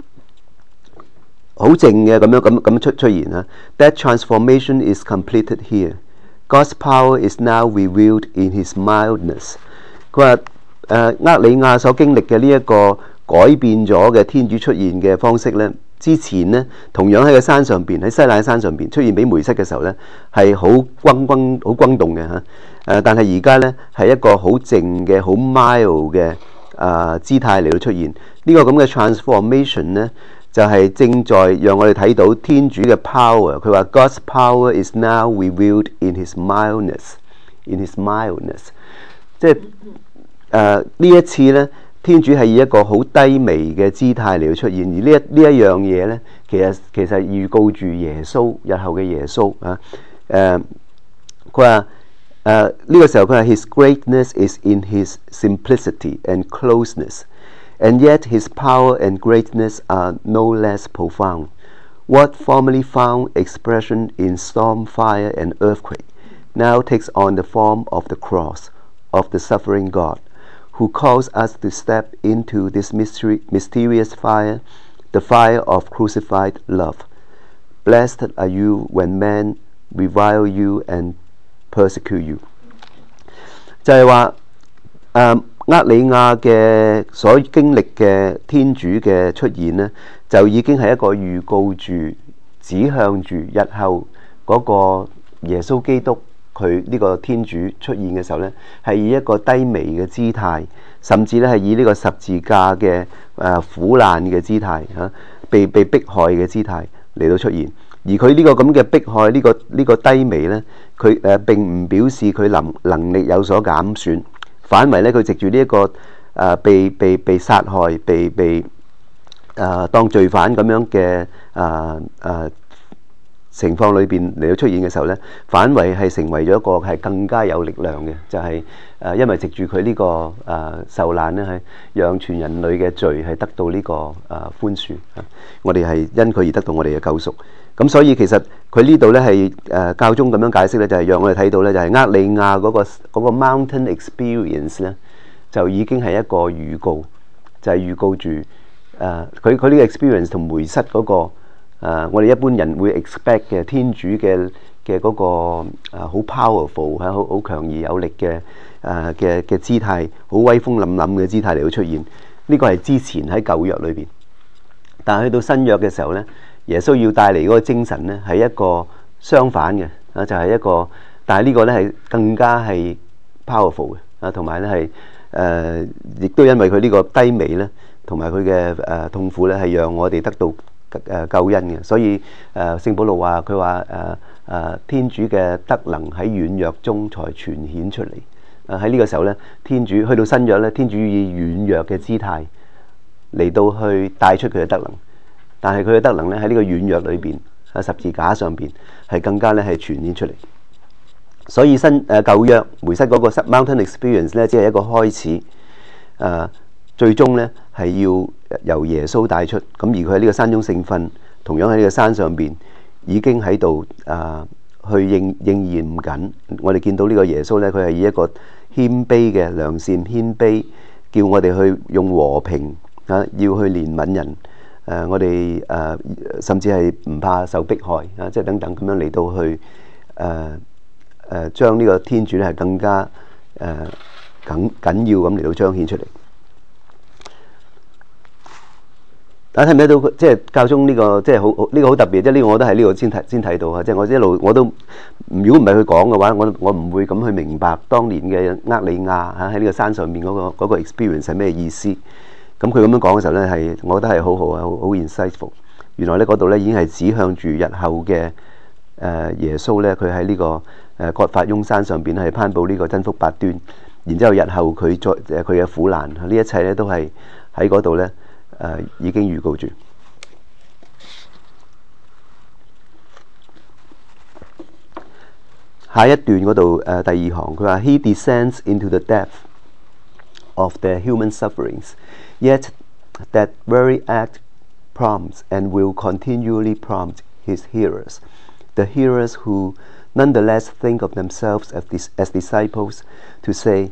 好靜嘅咁樣咁咁出出現啊。That transformation is completed here. God's power is now revealed in His mildness。佢話誒厄里亞所經歷嘅呢一個改變咗嘅天主出現嘅方式咧，之前咧同樣喺個山上邊，喺西乃山上邊出現俾梅瑟嘅時候咧，係好轟轟好轟動嘅嚇。誒，但係而家咧係一個好靜嘅、好 mild 嘅啊姿態嚟到出現。呢個咁嘅 transformation 咧，就係正在讓我哋睇到天主嘅 power。佢話 God's power is now revealed in His mildness, in His mildness。即係誒呢一次咧，天主係以一個好低微嘅姿態嚟到出現。而呢一呢一樣嘢咧，其實其實預告住耶穌日後嘅耶穌啊。誒，佢話。誒呢、uh, 個時候佢話 His greatness is in His simplicity and closeness, and yet His power and greatness are no less profound. What formerly found expression in storm, fire, and earthquake now takes on the form of the cross of the suffering God, who calls us to step into this mystery, mysterious fire, the fire of crucified love. Blessed are you when men revile you and persecute you。 就係話誒厄里亞嘅所經歷嘅天主嘅出現呢，就已經係一個預告住指向住日後嗰個耶穌基督佢呢個天主出現嘅時候呢，係以一個低微嘅姿態，甚至咧係以呢個十字架嘅誒、呃、苦難嘅姿態嚇、啊，被被迫害嘅姿態嚟到出現。而佢呢個咁嘅迫害，呢、這個呢、這個低微呢，佢誒、呃、並唔表示佢能能力有所減損，反為呢，佢藉住呢一個誒、呃、被被被殺害、被被誒、呃、當罪犯咁樣嘅誒誒情況裏邊嚟到出現嘅時候呢，反為係成為咗一個係更加有力量嘅，就係、是、誒、呃、因為藉住佢呢個誒、呃、受難呢，係讓全人類嘅罪係得到呢、這個誒、呃、寬恕，我哋係因佢而得到我哋嘅救贖。咁所以其實佢呢度咧係誒教宗咁樣解釋咧，就係、是、讓我哋睇到咧，就係厄里亞嗰個嗰、那個 mountain experience 咧，就已經係一個預告，就係、是、預告住誒佢佢呢個 experience 同梅瑟嗰、那個、呃、我哋一般人會 expect 嘅天主嘅嘅嗰個好、呃、powerful 係好好強而有力嘅誒嘅嘅姿態，好威風凜凜嘅姿態嚟到出現。呢、這個係之前喺舊約裏邊，但係去到新約嘅時候咧。耶穌要帶嚟嗰個精神咧，係一個相反嘅啊，就係、是、一個，但係呢個咧係更加係 powerful 嘅啊，同埋咧係誒，亦都因為佢呢個低微咧，同埋佢嘅誒痛苦咧，係讓我哋得到誒救恩嘅。所以誒聖保羅話佢話誒誒天主嘅德能喺軟弱中才全顯出嚟。啊喺呢個時候咧，天主去到新約咧，天主以軟弱嘅姿態嚟到去帶出佢嘅德能。但係佢嘅德能咧喺呢個軟弱裏邊，喺十字架上邊係更加咧係傳染出嚟。所以新誒、呃、舊約梅瑟嗰個 mountain experience 咧，只係一個開始。誒、呃，最終咧係要由耶穌帶出。咁而佢喺呢個山中聖訓，同樣喺呢個山上邊已經喺度誒去應應驗緊。我哋見到呢個耶穌咧，佢係以一個謙卑嘅良善謙卑，叫我哋去用和平啊，要去憐憫人。誒、呃，我哋誒、呃、甚至係唔怕受迫害啊，即係等等咁樣嚟到去誒誒將呢個天主咧係更加誒緊緊要咁嚟到彰顯出嚟。 大家睇唔睇到？即係教宗呢、這個，即係好呢個好特別，即係呢個我都喺呢度先睇先睇到啊！即係我一路我都，如果唔係佢講嘅話，我我唔會咁去明白當年嘅厄里亞嚇喺呢個山上面嗰、那個嗰、那個 experience 係咩意思。咁佢咁樣講嘅時候咧，係我覺得係好好啊，好好 insightful。原來咧嗰度咧已經係指向住日後嘅誒、呃、耶穌咧，佢喺呢個誒葛法翁山上邊係頒布呢個真福八端，然之後日後佢再誒佢嘅苦難，呢一切咧都係喺嗰度咧誒已經預告住。下一段嗰度誒第二行，佢話 He descends into the depth of the human sufferings, yet that very act prompts and will continually prompt his hearers, the hearers who nonetheless think of themselves as, dis- as disciples, to say,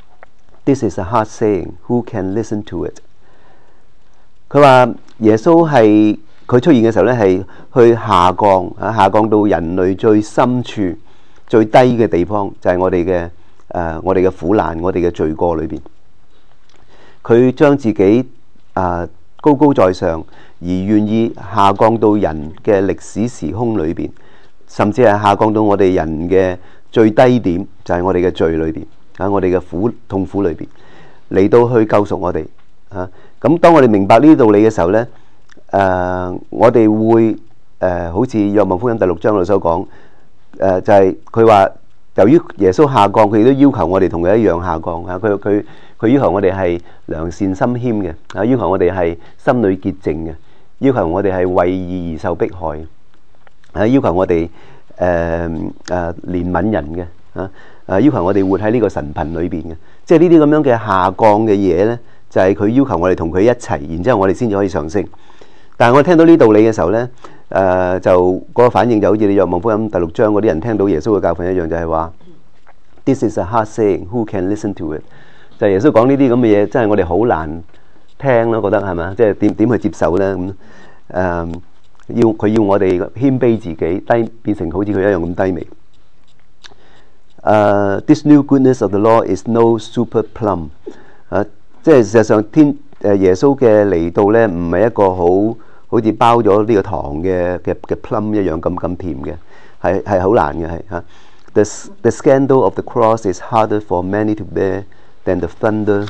This is a hard saying, who can listen to it? 佢話耶穌係佢出現嘅時候咧，係去下降啊，下降到人類最深處、最低嘅地方，就係、是、我哋嘅誒，我哋嘅苦難、我哋嘅罪過裏邊。佢將自己啊、呃、高高在上，而願意下降到人嘅歷史時空裏邊，甚至係下降到我哋人嘅最低點，就係、是、我哋嘅罪裏邊啊，我哋嘅苦痛苦裏邊，嚟到去救贖我哋啊。咁當我哋明白呢啲道理嘅時候咧，誒、呃，我哋會誒、呃，好似《若望福音》第六章裏所講，誒、呃，就係佢話，由於耶穌下降，佢亦都要求我哋同佢一樣下降啊。佢佢。佢要求我哋係良善心謙嘅，啊，要求我哋係心裏潔淨嘅，要求我哋係為義而受迫害，啊，要求我哋誒誒憐憫人嘅，啊，啊，要求我哋活喺呢個神貧裏邊嘅，即係呢啲咁樣嘅下降嘅嘢咧，就係、是、佢要求我哋同佢一齊，然之後我哋先至可以上升。但係我聽到呢道理嘅時候咧，誒、呃、就嗰、那個反應就好似你《若望福音》第六章嗰啲人聽到耶穌嘅教訓一樣，就係、是、話 This is a hard saying, who can listen to it？就耶穌講呢啲咁嘅嘢，真係我哋好難聽咯，覺得係咪？即係點點去接受咧？咁、嗯、誒，要佢要我哋謙卑自己，低變成好似佢一樣咁低微。誒、uh, ，This new goodness of the law is no super plum。啊，即係事實上天誒耶穌嘅嚟到咧，唔係一個好好似包咗呢個糖嘅嘅嘅 plum 一樣咁咁甜嘅，係係好難嘅係嚇。The the scandal of the cross is harder for many to bear than the thunder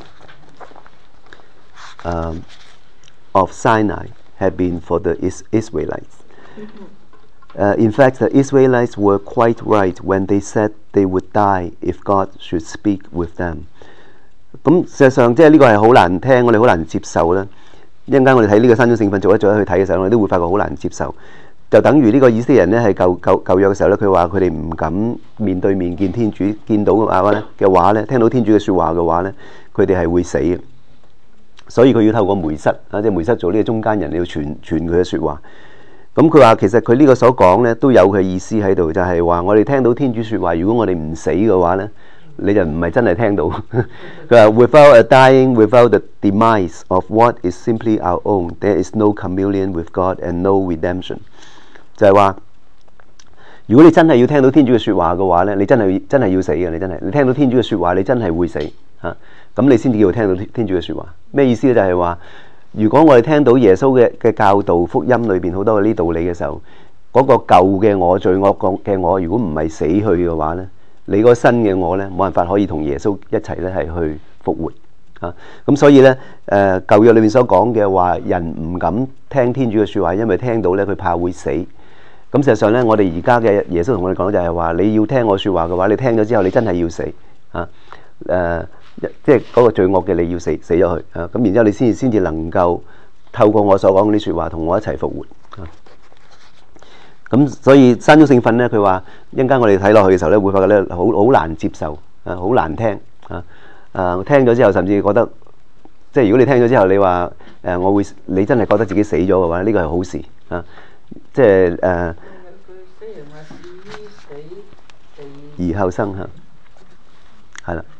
um, of Sinai had been for the Is- Israelites. Uh, in fact, the Israelites were quite right when they said they would die if God should speak with them. 咁事實上，即係呢個係好難聽，我哋好難接受啦。一陣間我哋睇呢個山中聖訓做一做一去睇嘅時候，我哋都會發覺好難接受。就等於呢個以色列人咧，係舊舊舊約嘅時候咧，佢話佢哋唔敢面對面見天主，見到嘅話咧嘅話咧，聽到天主嘅説話嘅話咧，佢哋係會死嘅。所以佢要透過梅瑟啊，即係梅瑟做呢個中間人，你要傳傳佢嘅説話。咁佢話其實佢呢個所講咧都有佢意思喺度，就係話我哋聽到天主説話，如果我哋唔死嘅話咧，你就唔係真係聽到。佢話 Without a dying, without the demise of what is simply our own, there is no communion with God and no redemption。就係話，如果你真係要聽到天主嘅説話嘅話咧，你真係真係要死嘅，你真係你聽到天主嘅説話，你真係會死嚇。咁、啊、你先至叫聽到天主嘅説話。咩意思咧？就係話，如果我哋聽到耶穌嘅嘅教導福音裏邊好多嘅呢道理嘅時候，嗰、那個舊嘅我罪惡嘅我，如果唔係死去嘅話咧，你嗰個新嘅我咧，冇辦法可以同耶穌一齊咧係去復活嚇。咁、啊、所以咧，誒、呃、舊約裏面所講嘅話，人唔敢聽天主嘅説話，因為聽到咧佢怕會死。咁事實上咧，我哋而家嘅耶穌同我哋講就係話，你要聽我説話嘅話，你聽咗之後，你真係要死啊！誒、呃，即係嗰個罪惡嘅你要死死咗去啊！咁然之後你先至先至能夠透過我所講嗰啲説話，同我一齊復活啊！咁所以山中聖訓咧，佢話一陣間我哋睇落去嘅時候咧，會發覺咧好好難接受啊，好難聽啊！誒，聽咗之後，甚至覺得即係如果你聽咗之後，你話誒，我會你真係覺得自己死咗嘅話，呢個係好事啊！即係誒，佢雖然話至於死而後生嚇，係啦。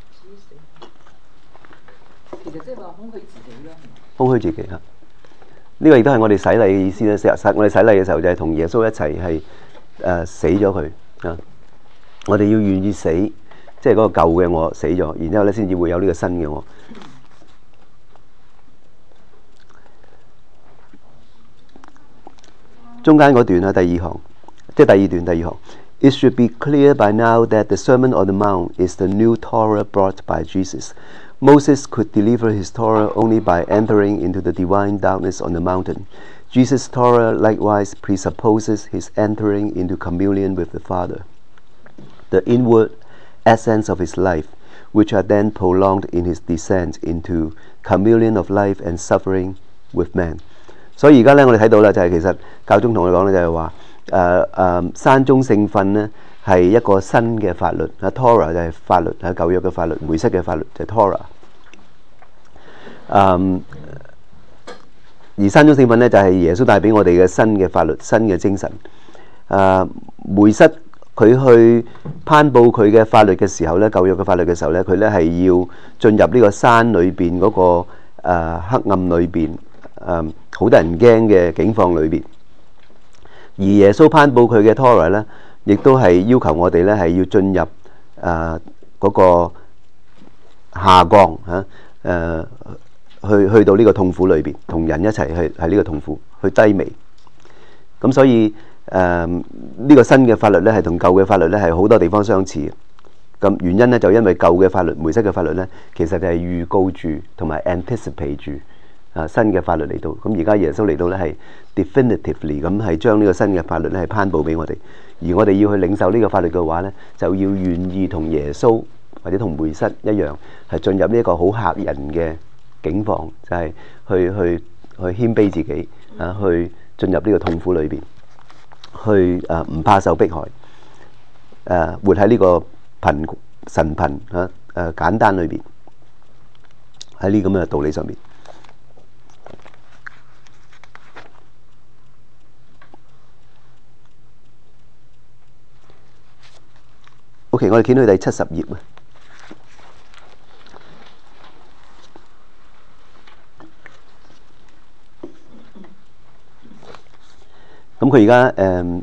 其實即係話空虛自己啦。 空虛自己嚇，呢個亦都係我哋洗禮嘅意思咧。成日我哋洗禮嘅時候就係同耶穌一齊係誒死咗佢啊！我哋要願意死，即係嗰個舊嘅我死咗，然之後咧先至會有呢個新嘅我。 中間嗰段啊，第二行，即係第二段第二行。It should be clear by now that the Sermon on the Mount is the new Torah brought by Jesus. Moses could deliver his Torah only by entering into the divine darkness on the mountain. Jesus' Torah likewise presupposes his entering into communion with the Father, the inward essence of his life, which are then prolonged in his descent into communion of life and suffering with man. 所以而家咧，我哋睇到咧，就係、是、其實教宗同我哋講咧，就係話誒誒山中聖訓咧係一個新嘅法律啊 ，Torah 就係法律，係舊約嘅法律，梅瑟嘅法律就係、Torah。嗯，而山中聖訓咧就係、是、耶穌帶俾我哋嘅新嘅法律、新嘅精神。誒、啊，梅瑟佢去頒布佢嘅法律嘅時候咧，舊約嘅法律嘅時候咧，佢咧係要進入呢個山裏邊嗰、那個、呃、黑暗裏邊。誒好得人驚嘅境況裏邊，而耶穌頒布佢嘅 Torah 咧，亦都係要求我哋咧係要進入誒嗰、呃那個下降嚇誒、啊、去去到呢個痛苦裏邊，同人一齊去喺呢個痛苦去低微。咁所以誒呢、呃這個新嘅法律咧係同舊嘅法律咧係好多地方相似嘅。咁原因咧就因為舊嘅法律梅瑟嘅法律咧，其實就係預告住同埋 anticipate 住。啊，新嘅法律嚟到，咁而家耶穌嚟到咧係 definitively 咁係將呢個新嘅法律咧係頒布俾我哋，而我哋要去領受呢個法律嘅話咧，就要願意同耶穌或者同梅瑟一樣，係進入呢一個好嚇人嘅境況，就係、是、去去去謙卑自己啊，去進入呢個痛苦裏邊，去誒唔怕受迫害，誒、啊、活喺呢個貧神貧啊誒簡單裏邊，喺呢咁嘅道理上面。OK， 我哋見到第七十頁啊。咁佢而家誒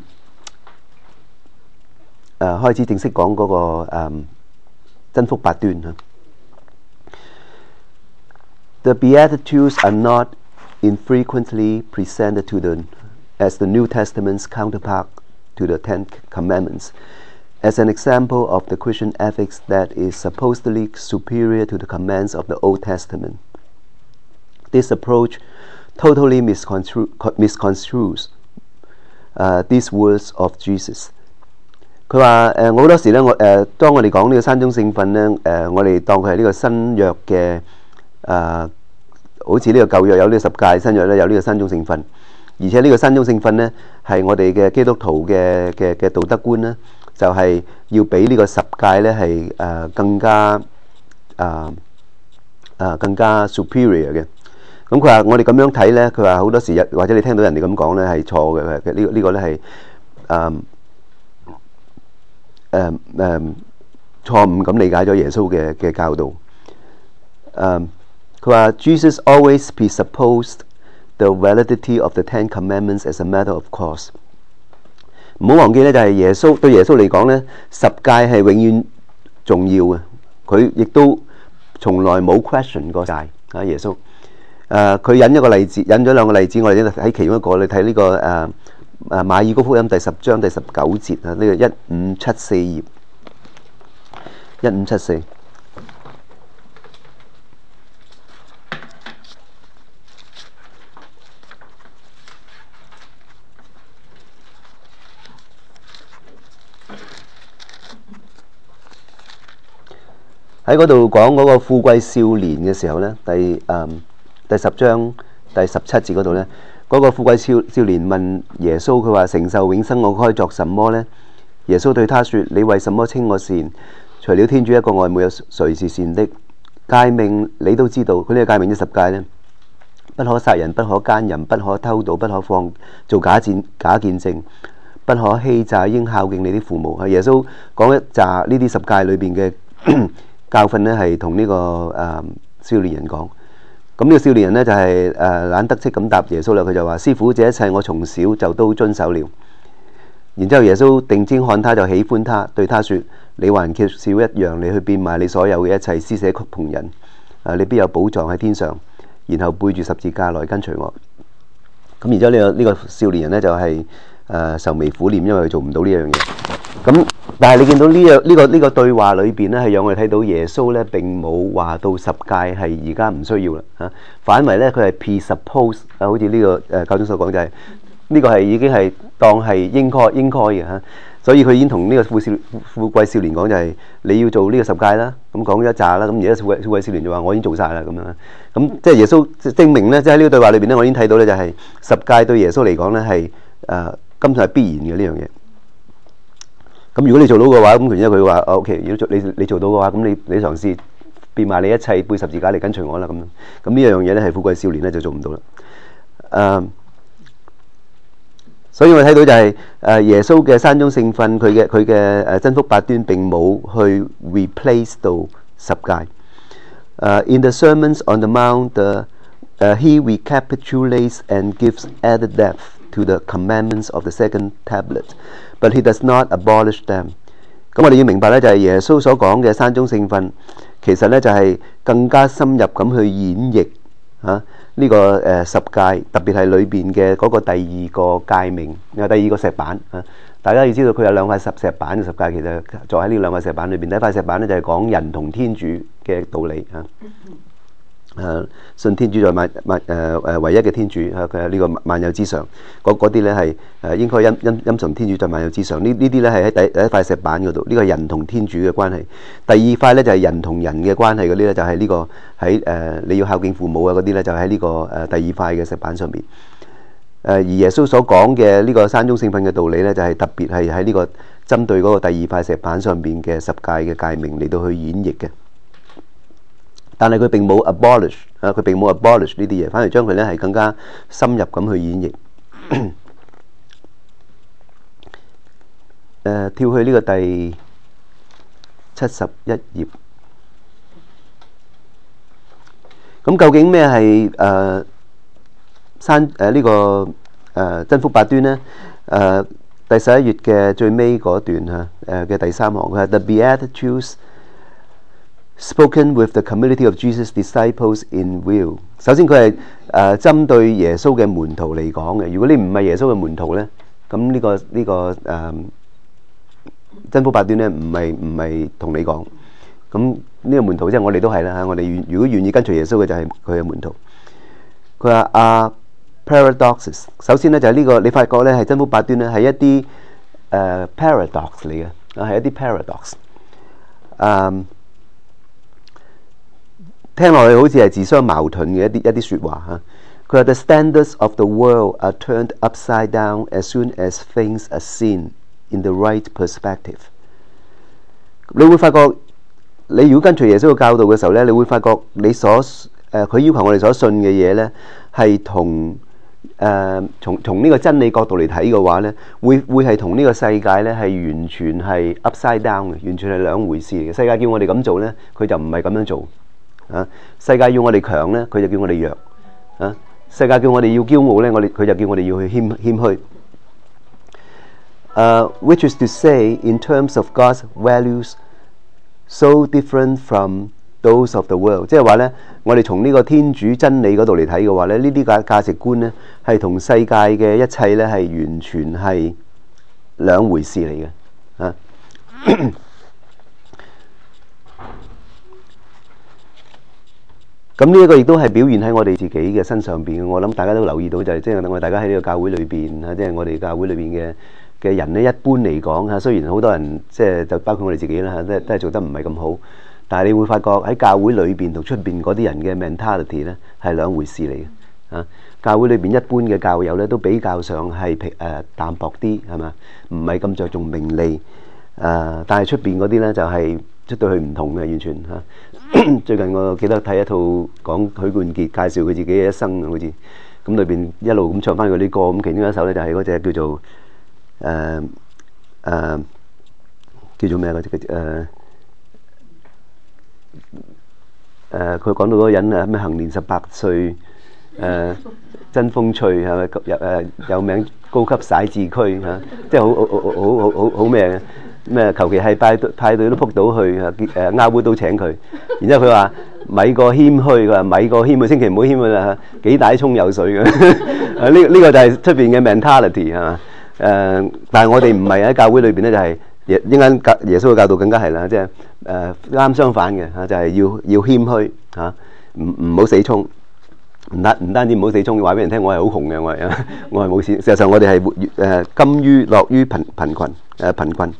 誒開始正式講嗰、那個誒、嗯、真福八端啊。The Beatitudes are not infrequently presented to them as the New Testament's counterpart to the Ten Commandments.As an example of the Christian ethics that is supposedly superior to the commands of the Old Testament. This approach totally misconstru- misconstrues uh, these words of Jesus. 佢話誒，我好多時咧，我誒、呃、當我哋講呢個山中聖訓咧，誒、呃、我哋當佢係呢個新約嘅誒、呃，好似呢個舊約有呢個十誡，新約咧有呢個山中聖訓，而且呢個山中聖訓咧係我哋嘅基督徒嘅嘅嘅道德觀咧。就係要比呢個十誡咧係誒更加誒誒、呃呃、更加 superior 嘅。咁佢話我哋咁樣睇咧，佢話好多時或者你聽到人哋咁講咧係錯嘅。嘅、這個這個、呢個呢個咧係誒誒誒錯誤咁理解咗耶穌嘅嘅教導。誒佢話 Jesus always presupposed the validity of the Ten Commandments as a matter of course。唔好忘記咧，就係耶穌對耶穌嚟講咧，十誡係永遠重要嘅。佢亦都從來冇 question 過誡啊。耶穌誒佢引一個例子，引咗兩個例子，我哋喺其中一個，你睇呢、這個誒誒、啊、馬爾谷福音第十章第十九節啊，呢、這個一五七四頁，一五七四。喺嗰度講嗰個富貴少年嘅時候咧，第誒、嗯、第十章第十七節嗰度咧，嗰、那個富貴少少年問耶穌，佢話承受永生我該作什麼呢？耶穌對他說：你為什麼稱我善？除了天主一個外，沒有誰是善的。誡命你都知道，佢呢個誡命呢十誡咧，不可殺人，不可奸淫，不可偷盜，不可放做假見假見證，不可欺詐，應孝敬你啲父母。耶穌講一紮呢啲十誡裏邊嘅教訓咧，係同呢個誒、呃、少年人講。咁呢個少年人咧就係誒懶得戚咁答耶穌啦。佢就話：師傅，這一切我從小就都遵守了。然之後耶穌定睛看他，就喜歡他，對他說：你還缺少一樣，你去變賣你所有嘅一切，施捨給窮人，誒、啊、你必有寶藏喺天上。然後背住十字架來跟隨我。 咁然之後呢個呢個少年人咧就係誒愁眉苦臉，因為佢做唔到呢樣嘢。咁但係你見到呢樣呢個呢個對話裏邊咧，係讓我哋睇到耶穌咧並冇話到十戒係而家唔需要啦嚇，反為咧佢係 presuppose 啊，好似呢個誒教宗所講就係呢個係已經係當係應該應該嘅嚇。所以佢已經同呢個富少富貴少年講就係你要做呢個十戒啦，咁講咗一紮啦，咁而家富貴富貴少年就話我已經做晒啦咁樣，咁即係耶穌證明咧，即係喺呢個對話裏邊咧，我已經睇到咧就係十戒對耶穌嚟講咧係誒根本係必然嘅呢樣嘢。咁如果你做到嘅話，咁然之後佢話 OK，如果做你你做到嘅話，咁你你嘗試變賣你一切背十字架嚟跟隨我啦咁樣。咁呢樣嘢咧係富貴少年咧就做唔到啦。誒。所以我睇到就係誒耶穌嘅山中聖訓，佢嘅佢嘅誒真福八端並冇去 replace 到十戒。誒 in the sermons on the mount, the, uh, he recapitulates and gives added depth to the commandments of the second tablet, but he does not abolish them。咁我哋要明白咧，就係耶穌所講嘅山中聖訓，其實咧就係更加深入咁去演繹嚇。呢、這個誒、呃、十戒，特別係裏邊嘅嗰個第二個誡命，有第二個石板啊！大家要知道佢有兩塊十石板嘅十戒，其實坐喺呢兩塊石板裏邊，第一塊石板咧就係、是、講人同天主嘅道理啊！誒、啊、信天主在萬萬誒誒唯一嘅天主啊！佢係呢個萬有之上，嗰啲咧係誒應該因因因從天主在萬有之上。呢呢啲咧係喺第第一塊石板嗰度，呢個係人同天主嘅關係。第二塊咧就係、是、人同人嘅關係嗰啲咧，就係、是、呢、這個喺誒、呃、你要孝敬父母啊嗰啲咧，就喺呢個誒第二塊嘅石板上邊。誒、呃、而耶穌所講嘅呢個山中聖訓嘅道理咧，就係、是、特別係喺呢個針對嗰個第二塊石板上邊嘅十戒嘅誡命嚟到去演繹嘅。但係佢並冇 abolish 啊，佢並冇 abolish 呢啲嘢，反而將佢咧係更加深入咁去演繹。誒、呃，跳去呢個第七十一頁。咁究竟咩係誒山誒呢個誒、呃、真福八端咧？誒、呃、第十一頁嘅最尾嗰段嚇誒嘅第三行，佢係 The Beatitudes spoken with the community of Jesus' disciples in view。首先佢係誒針對耶穌嘅門徒嚟講嘅。如果你唔係耶穌嘅門徒咧，咁呢、這個呢、這個誒、呃、真福八端咧，唔係唔係同你講。咁呢個門徒即係我哋都係啦嚇。我哋願如果願意跟隨耶穌嘅就係佢嘅門徒。佢話啊 paradoxes。首先咧就係呢、這個你發覺咧係真福八端咧係一啲誒、呃、paradox 嚟嘅啊，係一啲 paradox。嗯。聽落去好似係自相矛盾嘅一啲一啲説話嚇。佢話 The standards of the world are turned upside down as soon as things are seen in the right perspective。你會發覺，你如果跟隨耶穌嘅教導嘅時候咧，你會發覺你所誒佢、呃、要求我哋所信嘅嘢咧，係同誒從從呢個真理角度嚟睇嘅話咧，會會係同呢個世界咧係完全係 upside down 嘅，完全係兩回事嚟嘅。世界叫我哋咁做咧，佢就唔係咁樣做。啊！世界要我哋強咧，佢就叫我哋弱。啊！世界叫我哋要驕傲咧，我哋佢就叫我哋要去謙謙虛。Uh, which is to say, in terms of God's values, so different from those of the world。即係話咧，我哋從呢個天主真理嗰度嚟睇嘅話咧，呢啲價價值觀咧係同世界嘅一切咧係完全係兩回事嚟嘅。啊！咁呢一個亦都係表現喺我哋自己嘅身上邊。我諗大家都留意到就係，即係我哋大家喺呢個教會裏邊嚇，即係我哋教會裏邊嘅嘅人咧，一般嚟講嚇，雖然好多人即係就包括我哋自己啦嚇，都都係做得唔係咁好，但係你會發覺喺教會裏邊同出邊嗰啲人嘅 mentality 咧係兩回事嚟嘅嚇。教會裏邊一般嘅教友咧都比較上係平誒淡薄啲係嘛，唔係咁着重名利誒、呃，但係出邊嗰啲咧就係、是。出對佢唔同嘅，完全嚇。最近我記得睇一套講許冠傑介紹佢自己嘅一生，好似咁裏邊一路咁唱翻佢啲歌。咁其中一首咧就係嗰隻叫做誒誒、呃呃、叫做咩嗰隻誒誒佢講到嗰個人啊咩行年十八歲誒、呃、真風趣係咪有誒有名高級徙置區嚇，即係好好好好好好好咩嘅。 咩求其係派隊派隊都撲到去啊誒亞會都請佢，然之後佢話咪個謙虛，佢話咪個謙虛，千祈唔好謙虛啦，幾大葱有水嘅。啊呢呢、這個就係出邊嘅 mentality 係嘛誒，但係我哋唔係喺教會裏邊咧，就係耶應間教耶穌嘅教導更加係啦，即係誒啱相反嘅嚇，就係、是、要要謙虛嚇，唔唔好死衝。唔單唔單止唔好死衝，話俾人聽我係好窮嘅，我係我係冇錢。事實上我哋係活誒甘於樂於貧貧困誒貧困。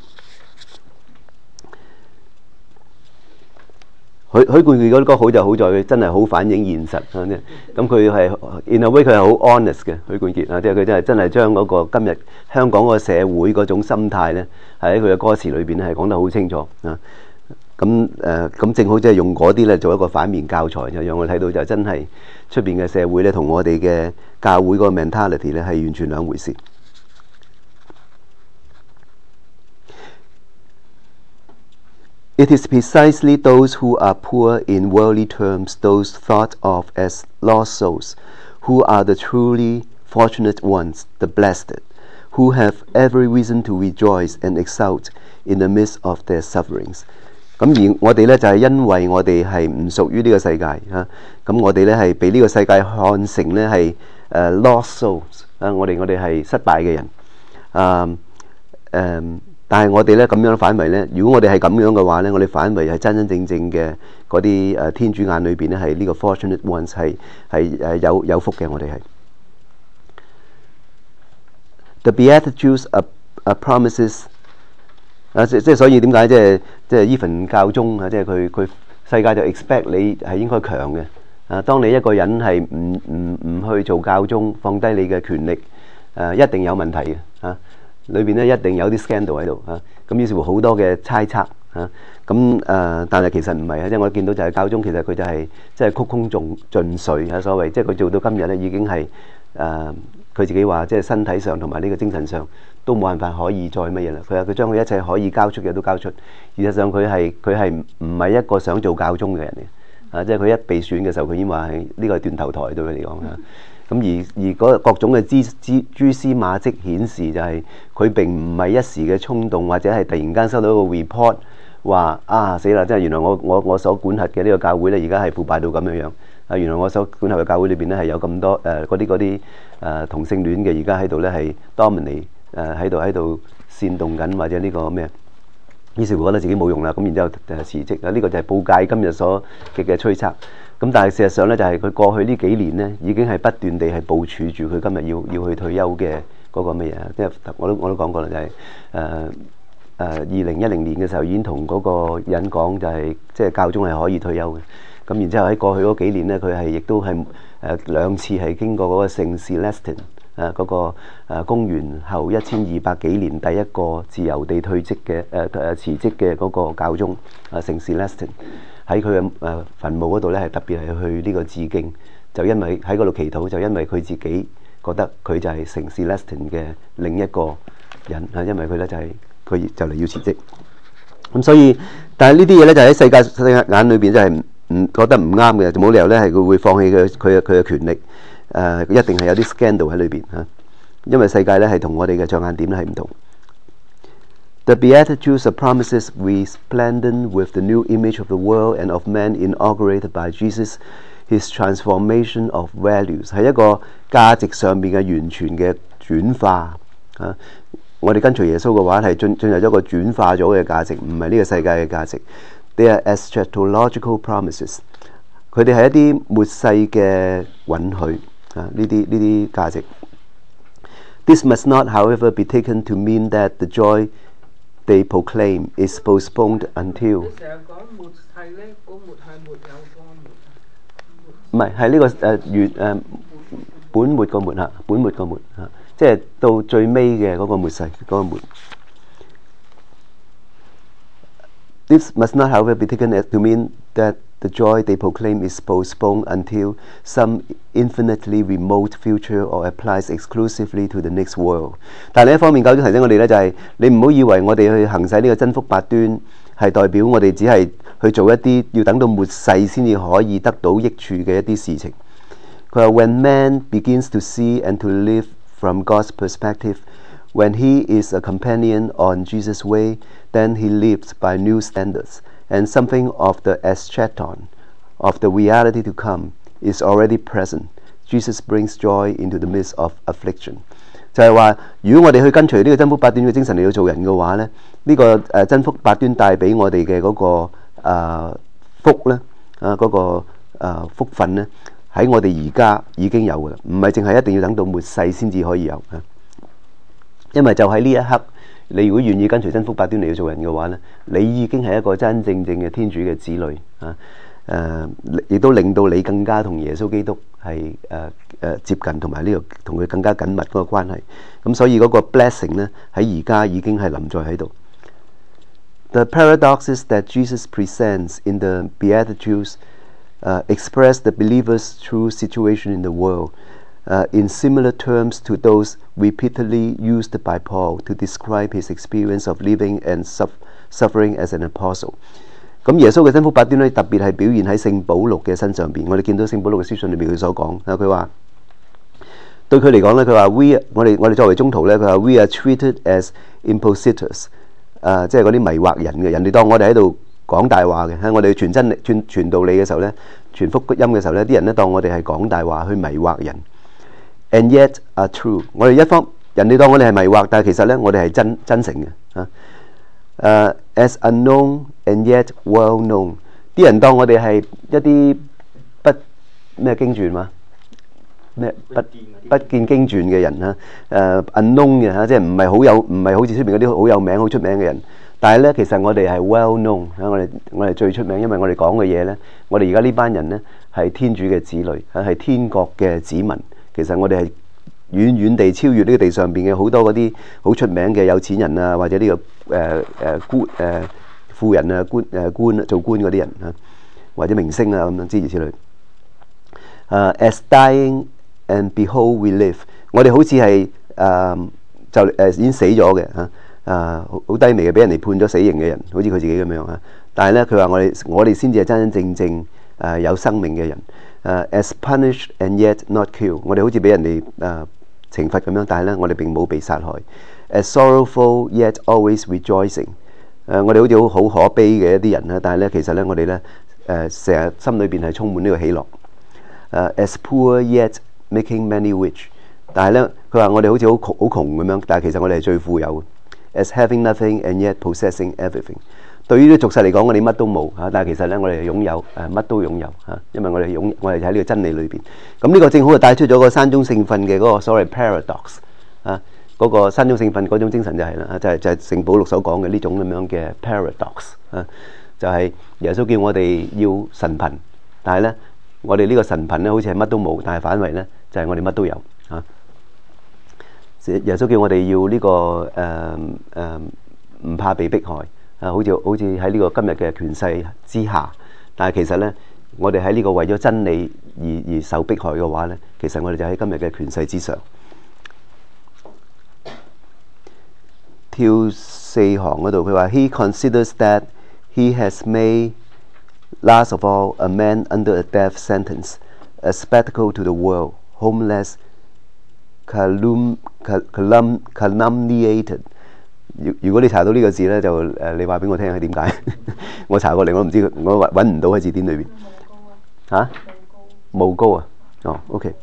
許許冠傑嗰啲歌好就好在佢真係好反映現實啊！咁佢係 in a way 佢係好 honest 嘅許冠傑啊，即係佢真係真係將嗰個今日香港個社會嗰種心態咧，喺佢嘅歌詞裏邊咧係講得好清楚啊！咁誒咁正好即係用嗰啲咧做一個反面教材，就讓我睇到就真係出邊嘅社會咧同我哋嘅教會嗰個 mentality 咧係完全兩回事。It is precisely those who are poor in worldly terms, those thought of as lost souls, who are the truly fortunate ones, the blessed, who have every reason to rejoice and exult in the midst of their sufferings.咁而我哋咧就係、是、因為我哋係唔屬於呢個世界嚇，咁、啊、我哋咧係被呢個世界看成咧係誒 lost souls 啊！我哋我哋係失敗嘅人啊誒、啊，但係我哋咧咁樣反為咧，如果我哋係咁樣嘅話咧，我哋反為係真真正正嘅嗰啲誒天主眼裏邊咧係呢個 fortunate ones 係係誒有有福嘅，我哋係。The Beatitudes are, are promises。啊！即即所以點解即係即係依份教宗啊？即係佢佢世界就 expect 你係應該強嘅啊！當你一個人係唔唔唔去做教宗，放低你嘅權力，誒、啊、一定有問題嘅啊！裏邊咧一定有啲 scandal 喺度啊！咁於是乎好多嘅猜測啊！咁誒，但係其實唔係啊！即係我見到就係教宗其實佢就係即係曲空盡盡瘁啊！所謂即係佢做到今日咧已經係誒佢自己話即係身體上同埋呢個精神上。都冇辦法可以再乜嘢啦。佢話佢將佢一切可以交出嘅都交出。事實上佢係佢係唔係一個想做教宗嘅人嚟啊！即係佢一被選嘅時候，佢已經話係呢個係斷頭台對佢嚟講啊。咁而而嗰各種嘅蛛蛛蛛絲馬跡顯示就係佢並唔係一時嘅衝動，或者係突然間收到一個 report 話啊死啦！即係原來我我我所管轄嘅呢個教會咧，而家係腐敗到咁樣樣啊！原來我所管轄嘅教會裏邊咧係有咁多誒嗰啲嗰啲誒同性戀嘅，而家喺度咧係 dominate。誒喺度喺度煽動緊或者呢個咩？於是乎覺得自己冇用啦，咁然之後誒辭職啊！呢、這個就係報界今日所嘅嘅推測。咁但係事實上咧，就係、是、佢過去呢幾年咧，已經係不斷地係部署住佢今日要要去退休嘅嗰個乜嘢？即係我都我都講過啦，就係誒誒二零一零年嘅時候已經同嗰個人講，就係即係教宗係可以退休嘅。咁然之後喺過去嗰幾年咧，佢係亦都係誒兩次係經過嗰個聖 Celestine。誒嗰個誒公元後一千二百幾年第一個自由地退職嘅誒誒辭職嘅嗰個教宗啊，聖 Celestine 喺佢嘅誒墳墓嗰度咧，係特別係去呢個致敬，就因為喺嗰度祈禱，就因為佢自己覺得佢就係聖 Celestine嘅另一個人啊，因為佢咧就係佢就嚟要辭職。咁所以，但係呢啲嘢咧就喺世界世界眼裏邊就係唔唔覺得唔啱嘅，就冇理由咧係佢會放棄佢佢嘅佢嘅權力。誒、uh, 一定係有啲 scandal 喺裏邊嚇，因為世界咧係同我哋嘅着眼點咧係唔同。The Beatitudes are promises resplendent with the new image of the world and of man inaugurated by Jesus, his transformation of values 係一個價值上面嘅完全嘅轉化嚇、啊。我哋跟隨耶穌嘅話係進進入咗一個轉化咗嘅價值，唔係呢個世界嘅價值。They are eschatological promises， 佢哋係一啲末世嘅允許。啊！呢啲呢啲價值。This must not, however, be taken to mean that the joy they proclaim is postponed until。 你成日講末世咧，嗰末係沒有個末。 唔係，係呢個誒原誒本末個末嚇，本末個末嚇，即係到最尾嘅嗰個末世嗰個末。This must not, however, be taken to mean that the joy they proclaim is postponed until some infinitely remote future or applies exclusively to the next world。但係另一方面，教宗提醒我哋咧，就係、是、你唔好以為我哋去行使呢個真福八端係代表我哋只係去做一啲要等到末世先至可以得到益處嘅一啲事情。佢話：When man begins to see and to live from God's perspective, When he is a companion on Jesus' way, then he lives by new standards, and something of the eschaton, of the reality to come, is already present. Jesus brings joy into the midst of affliction。就係話，如果我哋去跟隨呢個真福八端嘅精神嚟到做人嘅話咧，呢、這個誒、呃、真福八端帶俾我哋嘅嗰個、呃、福咧啊嗰、那個、呃、福分咧，喺我哋而家已經有嘅啦，唔係淨係一定要等到末世先至可以有啊。因為就喺呢一刻，你如果願意跟隨真福八端嚟到做人嘅話咧，你已經係一個真真正正嘅天主嘅子女啊。誒，亦、呃、都令到你更加同耶穌基督係誒誒接近，同埋呢個同佢更加緊密嗰個關係。咁所以嗰個 blessing 咧喺而家已經係臨在喺度。The paradoxes that Jesus presents in the Beatitudes uh, express the believer's true situation in the world uh, in similar terms to those repeatedly used by Paul to describe his experience of living and suffering as an apostle。咁耶穌嘅真福八端咧，特別係表現喺聖保祿嘅身上邊。我哋見到聖保祿嘅書信裏面佢所講啊，佢話對佢嚟講咧，佢話 we 我哋我哋作為宗徒咧，佢話 we are treated as impositors， 啊，即係嗰啲迷惑人嘅人哋當我哋喺度講大話嘅，喺我哋傳真理傳傳道理嘅時候咧，傳福音嘅時候咧，啲人咧當我哋係講大話去迷惑人 ，and yet are true。我哋一方人哋當我哋係迷惑，但係其實咧我哋係真真誠嘅啊。Uh, as unknown and yet well known， 啲人當我哋係一啲不咩經傳嘛，咩不不見經傳嘅人啦，誒 unknown 嘅嚇，即係唔係好有唔係好似出邊嗰啲好有名好出名嘅人，但係咧其實我哋係 well known 嚇，我哋我哋最出名，因為我哋講嘅嘢咧，我哋而家呢班人咧係天主嘅子女嚇，係天國嘅子民，其實我哋係遠遠地超越呢個地上邊嘅好多嗰啲好出名嘅有錢人啊，或者呢、這個誒誒官誒富人啊、官誒、呃、官做官嗰啲人啊，或者明星啊咁樣諸如此類。誒、uh, as dying and behold we live， 我哋好似係誒就誒、呃、已經死咗嘅嚇，啊好低微嘅，俾人哋判咗死刑嘅人，好似佢自己咁樣啊。但係咧，佢話我哋我哋先至係真真正正誒、呃、有生命嘅人。誒、uh, as punished and yet not killed， 我哋好似俾人哋誒、呃懲罰咁樣，但係咧，我哋並冇被殺害。As sorrowful yet always rejoicing， 誒、呃，我哋好似好好可悲嘅一啲人啦，但係咧，其實咧，我哋咧誒成日心裏邊係充滿呢個喜樂。誒、uh, as poor yet making many rich， 但係咧，佢話我哋好似好窮好窮咁樣，但係其實我哋係最富有。As having nothing and yet possessing everything， 對於啲俗世嚟講，我哋乜都冇嚇，但係其實咧，我哋擁有誒乜都擁有嚇，因為我哋擁我哋喺呢個真理裏邊。咁呢個正好就帶出咗個山中聖訓嘅嗰個所謂 paradox 啊，嗰、那個山中聖訓嗰種精神就係、是、啦，就係、是、就係、是、聖保祿所講嘅呢種咁樣嘅 paradox 啊，就係、是、耶穌叫我哋要神貧，但係咧我哋呢個神貧咧好似係乜都冇，但係反為咧就係、是、我哋乜都有啊。耶穌叫我哋要呢、這個誒誒唔怕被迫害啊，好似好似喺呢個今日嘅權勢之下，但係其實咧，我哋喺呢個為咗真理而而受迫害嘅話咧，其實我哋就喺今日嘅權勢之上。跳四行嗰度，佢話 He considers that he has made last of all a man under a death sentence, a spectacle to the world, homeless, calum calum calumniated。如如果你查到呢個字咧，就誒你話俾我聽係點解？我查過嚟，我唔知我揾唔到喺字典裏邊。嚇？無高啊？哦 ，OK。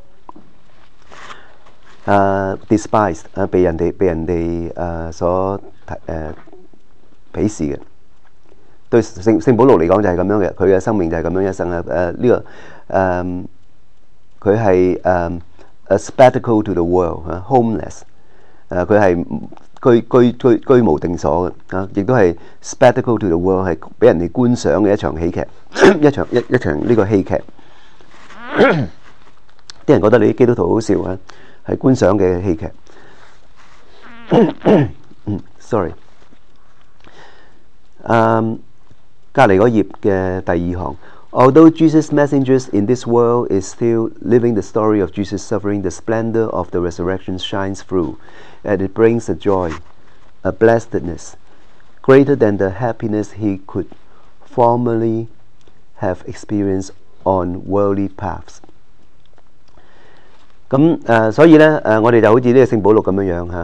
誒 despised 啊，被人哋被人哋誒所誒鄙視嘅。對聖聖保祿嚟講就係咁樣嘅，佢嘅生命就係咁樣一生啊！誒呢個誒佢係誒 a spectacle to the world 嚇 ，homeless 誒佢係。居居居居無定所嘅啊，亦都係 spectacle to the world， 係俾人哋觀賞嘅一場喜劇，一場一一場呢個戲劇。啲人覺得你啲基督徒好笑啊，係觀賞嘅戲劇。sorry， 嗯，隔離嗰頁嘅第二行。Although Jesus' messengers in this world is still living the story of Jesus' suffering, the splendor of the resurrection shines through, and it brings a joy, a blessedness, greater than the happiness he could formerly have experienced on worldly paths。咁誒、呃，所以咧誒、呃，我哋就好似呢個聖保祿咁樣樣嚇，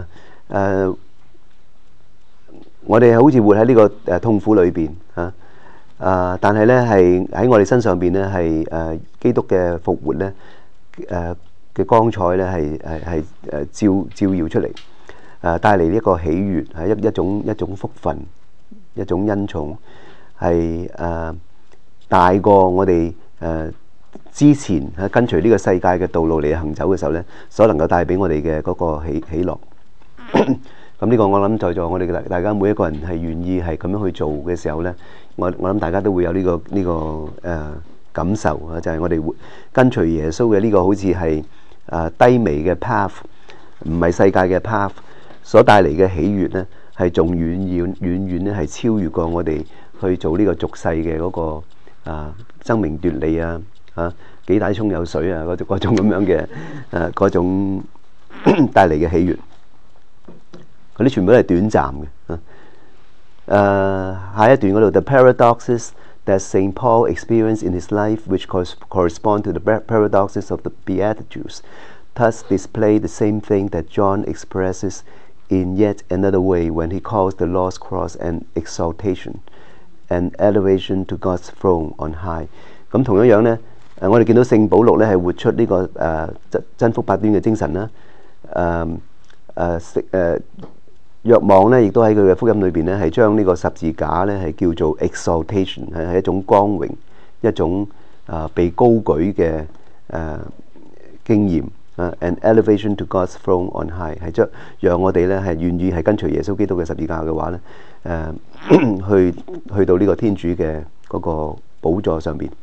誒，我哋好似活喺呢個誒痛苦裏邊嚇。啊！但係咧，係喺我哋身上邊咧，係誒基督嘅復活咧，誒嘅光彩咧，係係係誒照照耀出嚟，誒帶嚟呢一個喜悅，係一一種一種福分，一種恩寵，係誒大過我哋誒之前喺跟隨呢個世界嘅道路嚟行走嘅時候咧，所能夠帶俾我哋嘅嗰個喜喜樂。咁呢個我諗在座我哋大大家每一個人係願意係咁樣去做嘅時候咧，我我諗大家都會有呢、這個呢、這個誒、呃、感受啊，就係、是、我哋會跟隨耶穌嘅呢個好似係誒低微嘅 path， 唔係世界嘅 path 所帶嚟嘅喜悅咧，係仲遠遠遠遠咧係超越過我哋去做呢個俗世嘅嗰、那個啊爭名奪利啊嚇幾大葱有水啊嗰嗰種咁樣嘅誒嗰種帶嚟嘅喜悅。嗰啲全部都係短暫嘅。誒下一段嗰度 ，the paradoxes that Saint Paul experienced in his life, which correspond to the paradoxes of the Beatitudes, thus display the same thing that John expresses in yet another way when he calls the lost cross an exaltation, an elevation to God's throne on high。咁同樣樣咧，誒我哋見到聖保祿咧係活出呢、這個誒、呃、真真福八端嘅精神啦。誒誒食誒。若望咧，亦都喺佢嘅福音裏邊咧，係將呢個十字架咧係叫做 exaltation， 係係一種光榮，一種啊、呃、被高舉嘅誒、呃、經驗啊 ，an elevation to God's throne on high， 係將讓我哋咧係願意係跟隨耶穌基督嘅十字架嘅話咧，誒、呃、去去到呢個天主嘅嗰個寶座上邊。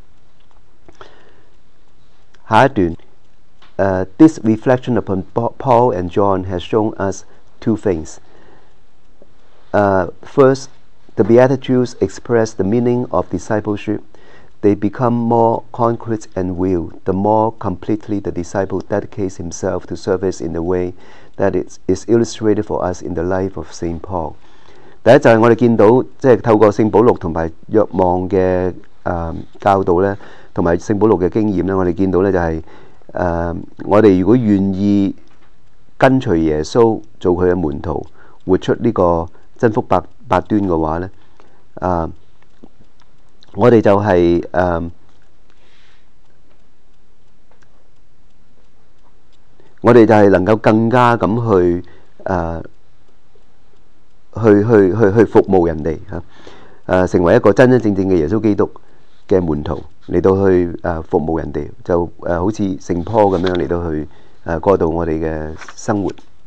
下一段誒、uh,，this reflection upon Paul and John has shown us two things. Uh, first, the Beatitudes express the meaning of discipleship. They become more concrete and real the more completely the disciple dedicates himself to service in the way that it is illustrated for us in the life of Saint Paul. 第一就係我哋見到，即係透過聖保祿同埋若望嘅誒教導咧，同埋聖保祿嘅經驗咧，我哋見到咧就係、是、誒、呃、我哋如果願意跟隨耶穌做佢嘅門徒，活出呢、這個真福八八端嘅話咧，啊，我哋就係、是、誒、啊，我哋就係能夠更加咁去誒、啊，去去去去服務人哋嚇，誒、啊、成為一個真真正正嘅耶穌基督嘅門徒嚟到去誒、啊、服務人哋，就誒、啊、好似聖坡咁樣嚟到去誒、啊、過渡我哋嘅生活。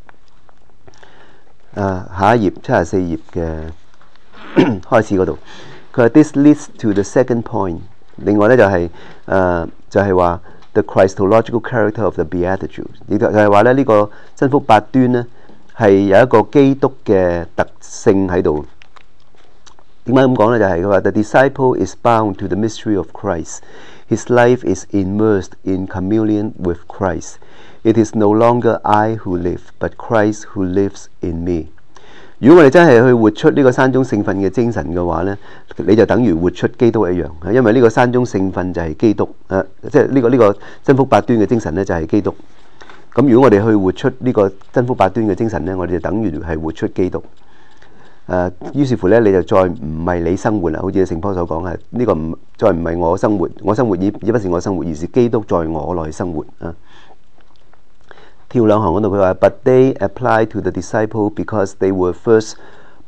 誒、uh, 下一頁七十四頁嘅開始嗰度，佢話 This leads to the second point。另外咧就係、是、誒、uh, 就係話 the Christological character of the Beatitudes， 亦就係話咧呢、這個真福八端咧係有一個基督嘅特性喺度。點解咁講咧？就係佢話 The disciple is bound to the mystery of Christ. His life is immersed in communion with Christ.It is no longer I who live, but Christ who lives in me。 如果我哋真係去活出呢個山中聖訓嘅精神嘅話呢，你就等於活出基督一樣，因為呢個山中聖訓就係基督，誒，即係呢個呢、這個真福八端嘅精神呢，就係基督。咁如果我哋去活出呢個真福八端嘅精神呢，我哋就等於係活出基督。誒、呃，於是乎呢，你就再唔係你生活啦，好似聖保所講係呢個唔再唔係我生活，我生活已已不是我生活，而是基督在我內生活啊。跳兩行嗰度佢話 ，But they apply to the disciple because they were first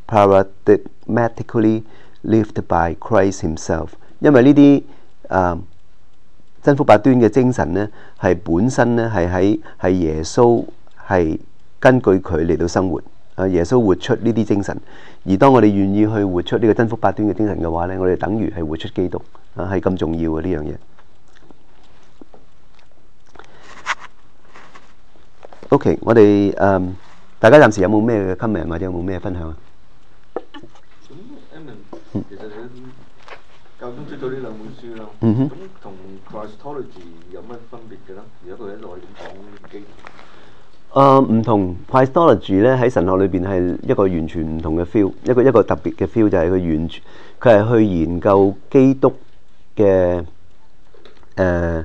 paradigmatically lived by Christ Himself。因為呢啲誒真福八端嘅精神呢，係本身呢係喺係耶穌係根據佢嚟到生活。啊，耶穌活出呢啲精神，而當我哋願意去活出呢個真福八端嘅精神嘅話呢，我哋等於係活出基督啊，係咁重要嘅呢樣嘢。OK， 我哋誒、嗯，大家暫時有冇咩嘅 comment 或者有冇咩分享啊？ 咁 Evan， 其實你教宗出咗呢兩本書啦，咁同 Christology 有乜分別嘅咧？而家佢喺內點講基？ 誒唔同 Christology 咧喺神學裏邊係一個完全唔同嘅 feel， 一個一個特別嘅 feel 就係佢完全佢係去研究基督嘅誒，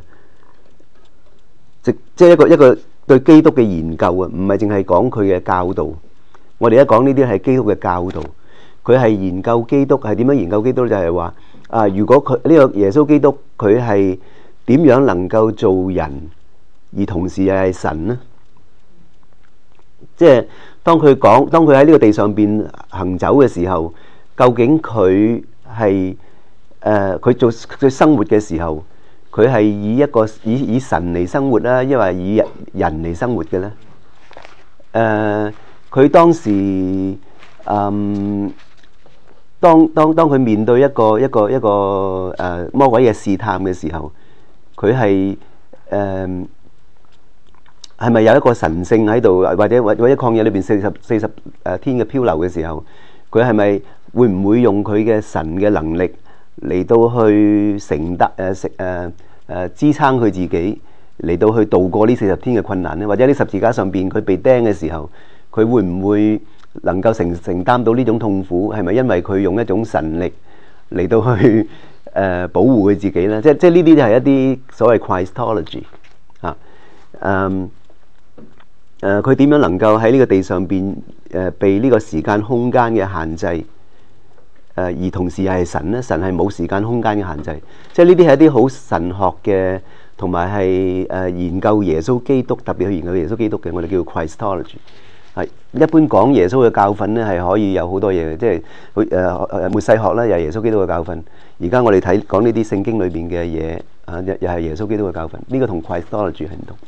即即係一個一個。對基督嘅研究啊，唔係淨係講佢嘅教導， 我哋一講呢啲係基督嘅教導，佢係研究基督係點樣研究基督，就係話啊，如果佢呢個耶穌基督佢係點樣能夠做人，而同時又係神呢？即係當佢講，當佢喺呢個地上邊行走嘅時候，究竟佢係誒佢做佢生活嘅時候，佢係以一個以以神嚟生活啦，抑或以人嚟生活嘅咧？誒、呃，佢當時嗯，當當當佢面對一個一個一個誒、呃、魔鬼嘅試探嘅時候，佢係誒係咪有一個神性喺度，或者或者曠野裏邊四十四十誒天嘅漂流嘅時候，佢係咪會唔會用佢嘅神嘅能力嚟到去承擔誒食誒誒支撐佢自己嚟到去度過呢四十天嘅困難咧？或者呢十字架上邊佢被釘嘅時候，佢會唔會能夠承承擔到呢種痛苦？係咪因為佢用一種神力嚟到去誒、呃、保護佢自己咧？即即呢啲就係一啲所謂 Christology 啊，嗯。誒佢點樣能夠喺呢個地上邊誒、呃、被呢個時間空間嘅限制，誒、呃、而同時係神咧？神係冇時間空間嘅限制，即係呢啲係一啲好神學嘅，同埋係誒研究耶穌基督，特別去研究耶穌基督嘅，我哋叫 Christology。係一般講耶穌嘅教訓咧，係可以有好多嘢嘅，即係誒誒末世學咧，又係耶穌基督嘅教訓。而家我哋睇講呢啲聖經裏邊嘅嘢，啊又又係耶穌基督嘅教訓。呢、這個同 Christology 係唔同。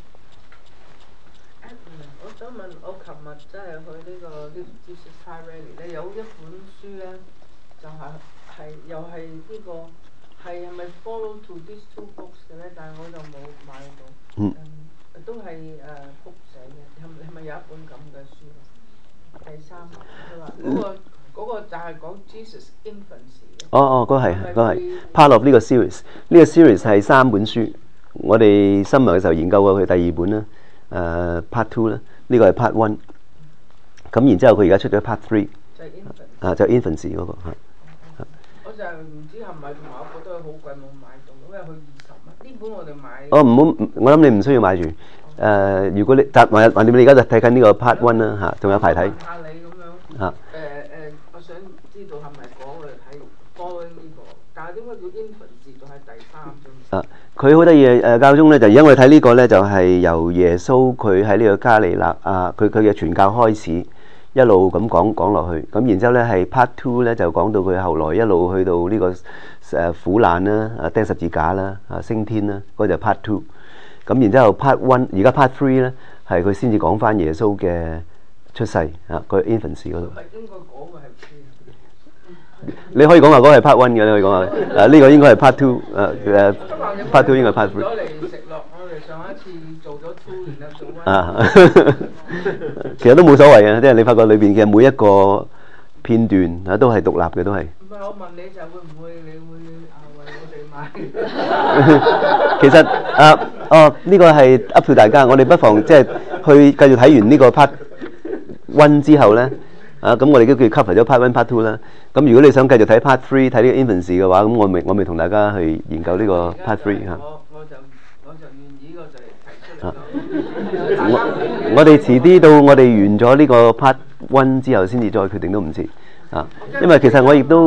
我琴日真係去呢個 Live Jesus High Rally 咧，有一本書咧，就係、是、係又係呢個係係咪 follow to these two books 嘅咧？但係我就冇買到。嗯。嗯都係誒 book 寫嘅，係係咪有一本咁嘅書？第三，佢話嗰個嗰、那個就係講 Jesus Infancy 嘅。哦哦，嗰係嗰係 part of 呢個 series。呢個 series 係三本書，我哋新聞嘅時候研究過佢第二本啦，誒、呃、part two 啦。呢個係 part one，咁然之後佢而家出咗 part three， 啊就 infancy 嗰個嚇。 我就唔知係咪同埋我覺得佢好貴冇買到，因為佢二十蚊。呢本我哋買。哦唔好，我諗你唔需要買住。誒，如果你但還還掂，你而家就睇緊呢個 part one 啦嚇，仲有排睇。問下你咁樣。嚇。誒誒，我想知道係咪講我哋睇 following 呢個，但係點解叫 infancy 仲係第三種？啊。佢好得意誒，教宗咧就而家我哋睇呢個咧就係由耶穌佢喺呢個加利納啊，佢佢嘅傳教開始一路咁講講落去，咁然之後咧係 part two 咧就講到佢後來一路去到呢個誒苦難啦、啊釘十字架啦、啊升天啦，嗰就 part two。咁然之後 part one 而家 part three 咧係佢先至講翻耶穌嘅出世啊，佢 infancy 嗰度。你可以講話嗰個係 part one 嘅，你可以講話誒呢個應該係 part two 誒誒 part two 應該係 part three。咗嚟食落，我哋上一次做咗 two 然後做 one。啊，其實都冇所謂嘅，即係你發覺裏邊嘅每一個片段啊都係獨立嘅，都係。唔係我問你就會唔會你會啊為我哋買？其實啊哦呢個係 up to 大家，我哋不妨即係去繼續睇完呢個 part one 之後咧。啊，咁我哋都叫 cover 咗 part one、part two 啦。咁如果你想繼續睇 part three， 睇呢個 infancy 嘅話，咁我咪我咪同大家去研究呢個 part three 嚇。我我就我就願意個就係提出嚟。我我哋遲啲到我哋完咗呢個 part one 之後，先至再決定都唔遲啊。因為其實我亦都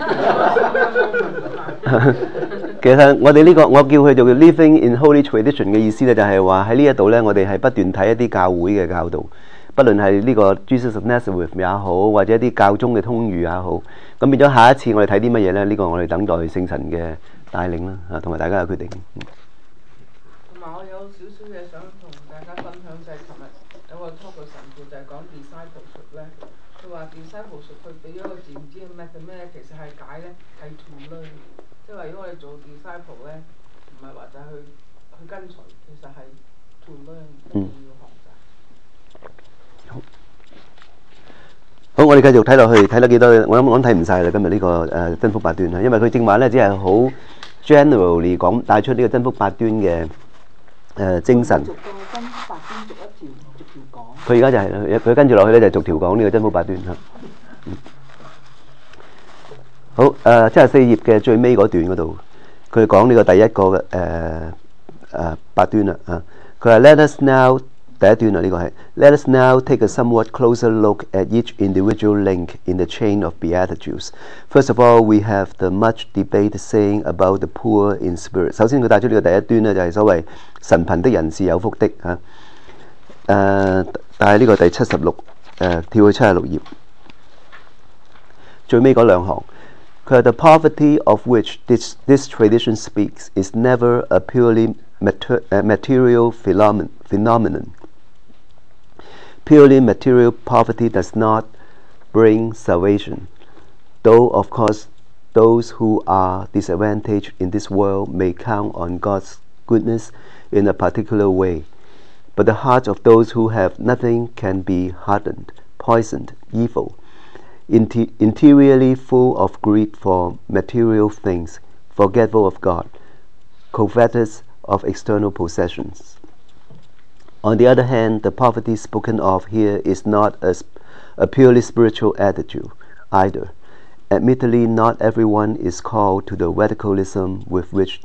其實我哋呢個我叫佢做 living in holy tradition 嘅意思咧，就係話喺呢一度咧，我哋係不斷睇一啲教會嘅教導。不論係呢個 Jesus of Nazareth 也好，或者一啲教宗嘅通諭也好，咁變咗下一次我哋睇啲乜嘢咧？呢、這個我哋等待聖神嘅帶領啦，啊，同埋大家嘅決定。同埋我有少少嘢想同大家分享，就係琴日有個 talk 嘅神父就係講 discipleship 咧，佢話 discipleship 佢俾咗個字唔知咩嘅咩，其實係解咧係 to learn，即係話如果我哋做 disciple 咧，唔係話就係去去跟隨，其實係 to learn，嗯。好，我哋繼續睇落去，睇得幾多？我諗我諗睇唔晒啦。今日呢、這個誒真福八端啊，因為佢正話咧只係好 generally 講帶出呢個真福八端嘅誒、呃、精神。逐個真福八端逐一條逐條講。佢而家就係、是、佢跟住落去咧，就逐條講呢個真福八端嚇。嗯、好誒，七十四頁嘅最尾嗰段嗰度，佢講呢個第一個嘅誒誒八端啦嚇。佢話 Let us now 第一段啊，呢個係 Let us now take a somewhat closer look at each individual link in the chain of Beatitudes. First of all, we have the much debate saying about the poor in spirit. 首先佢帶出呢個第一端呢，就係所謂神貧的人是有福的嚇。誒，但係呢個第七十六誒跳去七十六頁，最尾嗰兩行。佢話 The poverty of which this, this tradition speaks is never a purely mater, uh, material phenomenon. phenomenon. Purely material poverty does not bring salvation, though of course those who are disadvantaged in this world may count on God's goodness in a particular way. But the hearts of those who have nothing can be hardened, poisoned, evil, inter interiorly full of greed for material things, forgetful of God, covetous of external possessions. On the other hand, the poverty spoken of here is not a, a purely spiritual attitude either. Admittedly, not everyone is called to the radicalism with which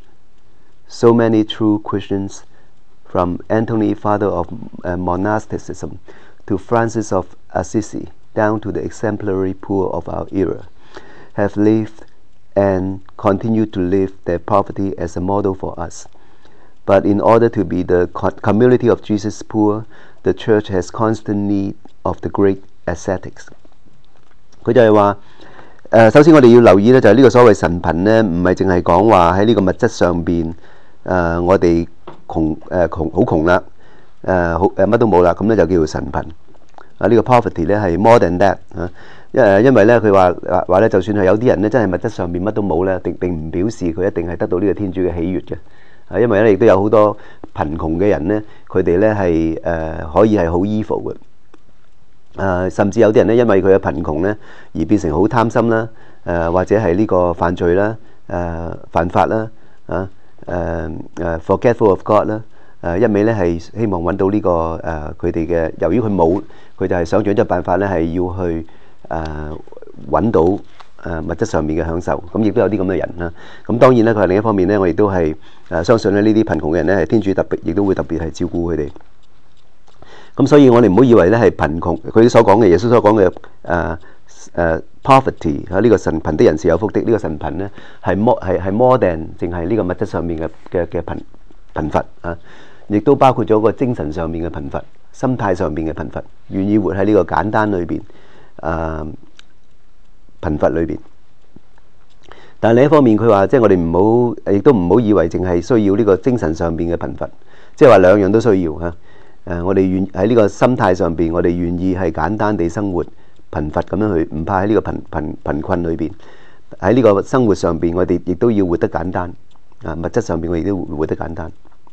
so many true Christians, from Anthony, father of uh, monasticism, to Francis of Assisi, down to the exemplary poor of our era, have lived and continue to live their poverty as a model for us. But in order to be the community of Jesus' poor, the church has constant need of the great ascetics. 佢就係話誒，首先我哋要留意咧，就係呢個所謂神貧咧，唔係淨係講話喺呢個物質上邊誒，我哋窮誒窮好窮啦，誒好誒乜都冇啦，咁咧就叫做神貧。啊，呢個 poverty 咧係 more than that 啊，因誒因為咧佢話話話咧，就算係有啲人咧真係物質上邊乜都冇咧，並並唔表示佢一定係得到呢個天主嘅喜悅嘅。啊，因為咧亦都有好多貧窮嘅人咧，佢哋咧係誒可以係好 evil 嘅，誒、呃、甚至有啲人咧因為佢嘅貧窮咧而變成好貪心啦，誒、呃、或者係呢個犯罪啦，誒、呃、犯法啦，啊誒誒 forgetful of God 啦，誒一味咧係希望揾到呢、這個誒佢哋嘅，由於佢冇，佢就係想盡咗辦法咧係要去誒揾、呃、到。誒物質上面嘅享受，咁亦都有啲咁嘅人啦。咁當然咧，佢係另一方面咧，我亦都係誒相信咧呢啲貧窮嘅人咧係天主特別，亦都會特別係照顧佢哋。咁所以我哋唔好以為咧係貧窮，佢所講嘅耶穌所講嘅誒誒 poverty 嚇呢個神貧的人是有福的，呢、這個神貧咧係 more 係係 more than 淨係呢個物質上面嘅嘅嘅貧貧乏啊，亦都包括咗個精神上面嘅貧乏、心態上面嘅貧乏，願意活喺呢個簡單裏邊誒。呃貧乏裏邊，但係另一方面，佢話即係我哋唔好，亦都唔好以為淨係需要呢個精神上邊嘅貧乏，即係話兩樣都需要嚇。誒，我哋願喺呢個心態上邊，我哋願意係簡單地生活，貧乏咁樣去，唔怕喺呢個貧貧貧困裏邊。喺呢個生活上邊，我哋亦都要活得簡單。啊，物質上邊我哋都活得簡單。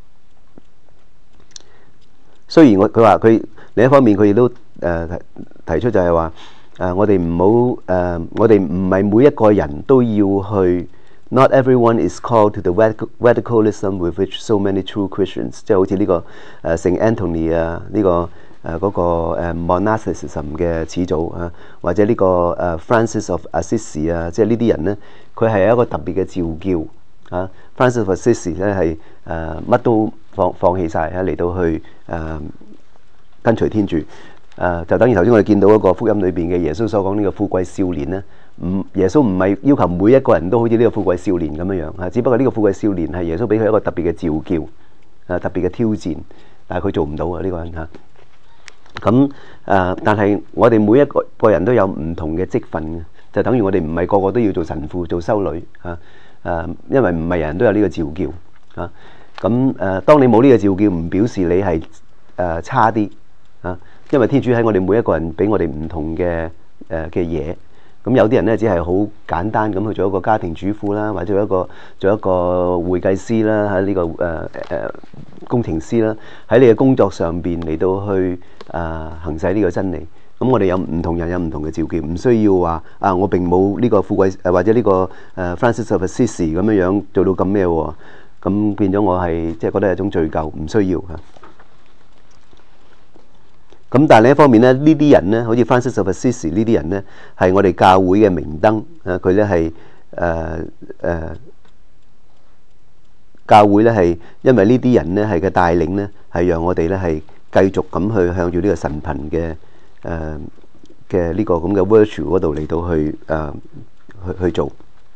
雖然我佢話佢另一方面，佢亦都誒提提出就係話。誒、uh, 我哋唔好誒，我哋唔係每一個人都要去。Not everyone is called to the radicalism with which so many true Christians， 即係好似呢、這個誒聖、uh, Anthony 啊，呢、這個誒嗰、uh, 那個誒、uh, monasticism 嘅始祖啊，或者呢、這個誒、uh, Francis of Assisi 啊，即係呢啲人咧，佢係一個特別嘅召叫啊。Francis of Assisi 咧係誒乜都放放棄晒啊，嚟到去誒、uh, 跟隨天主。誒、呃、就等於頭先我哋見到一個福音裏邊嘅耶穌所講呢個富貴少年咧，唔耶穌唔係要求每一個人都好似呢個富貴少年咁樣樣，只不過呢個富貴少年係耶穌俾佢一個特別嘅召叫，誒、呃、特別嘅挑戰，但係佢做唔到啊呢、這個人嚇。咁、呃、誒，但係我哋每一個個人都有唔同嘅職分嘅，就等於我哋唔係個個都要做神父、做修女嚇，誒、呃，因為唔係人人都有呢個召叫嚇。咁、啊、誒、呃，當你冇呢個召叫，唔表示你係誒、呃、差啲嚇。啊。因為天主喺我哋每一個人俾我哋唔同嘅誒嘅嘢，咁有啲人咧只係好簡單咁去做一個家庭主婦啦，或者做一個做一個會計師啦，喺呢個誒誒工程師啦，喺你嘅工作上邊嚟到去誒行使呢個真理。咁我哋有唔同人有唔同嘅召叫，唔需要話啊我並冇呢個富貴誒或者呢個誒 Francis of Assisi 咁樣樣做到咁咩喎？咁變咗我係即係覺得係一種罪疚，唔需要嚇。咁但係另一方面咧，呢啲人咧，好似 Francis of Assisi 呢啲人咧，係我哋教會嘅明燈啊！佢咧係誒誒教會咧係因為呢啲人咧係嘅帶領咧，係讓我哋咧係繼續咁去向住呢個神貧嘅誒嘅呢個咁嘅 virtue 嗰度嚟到去誒、呃、去去做。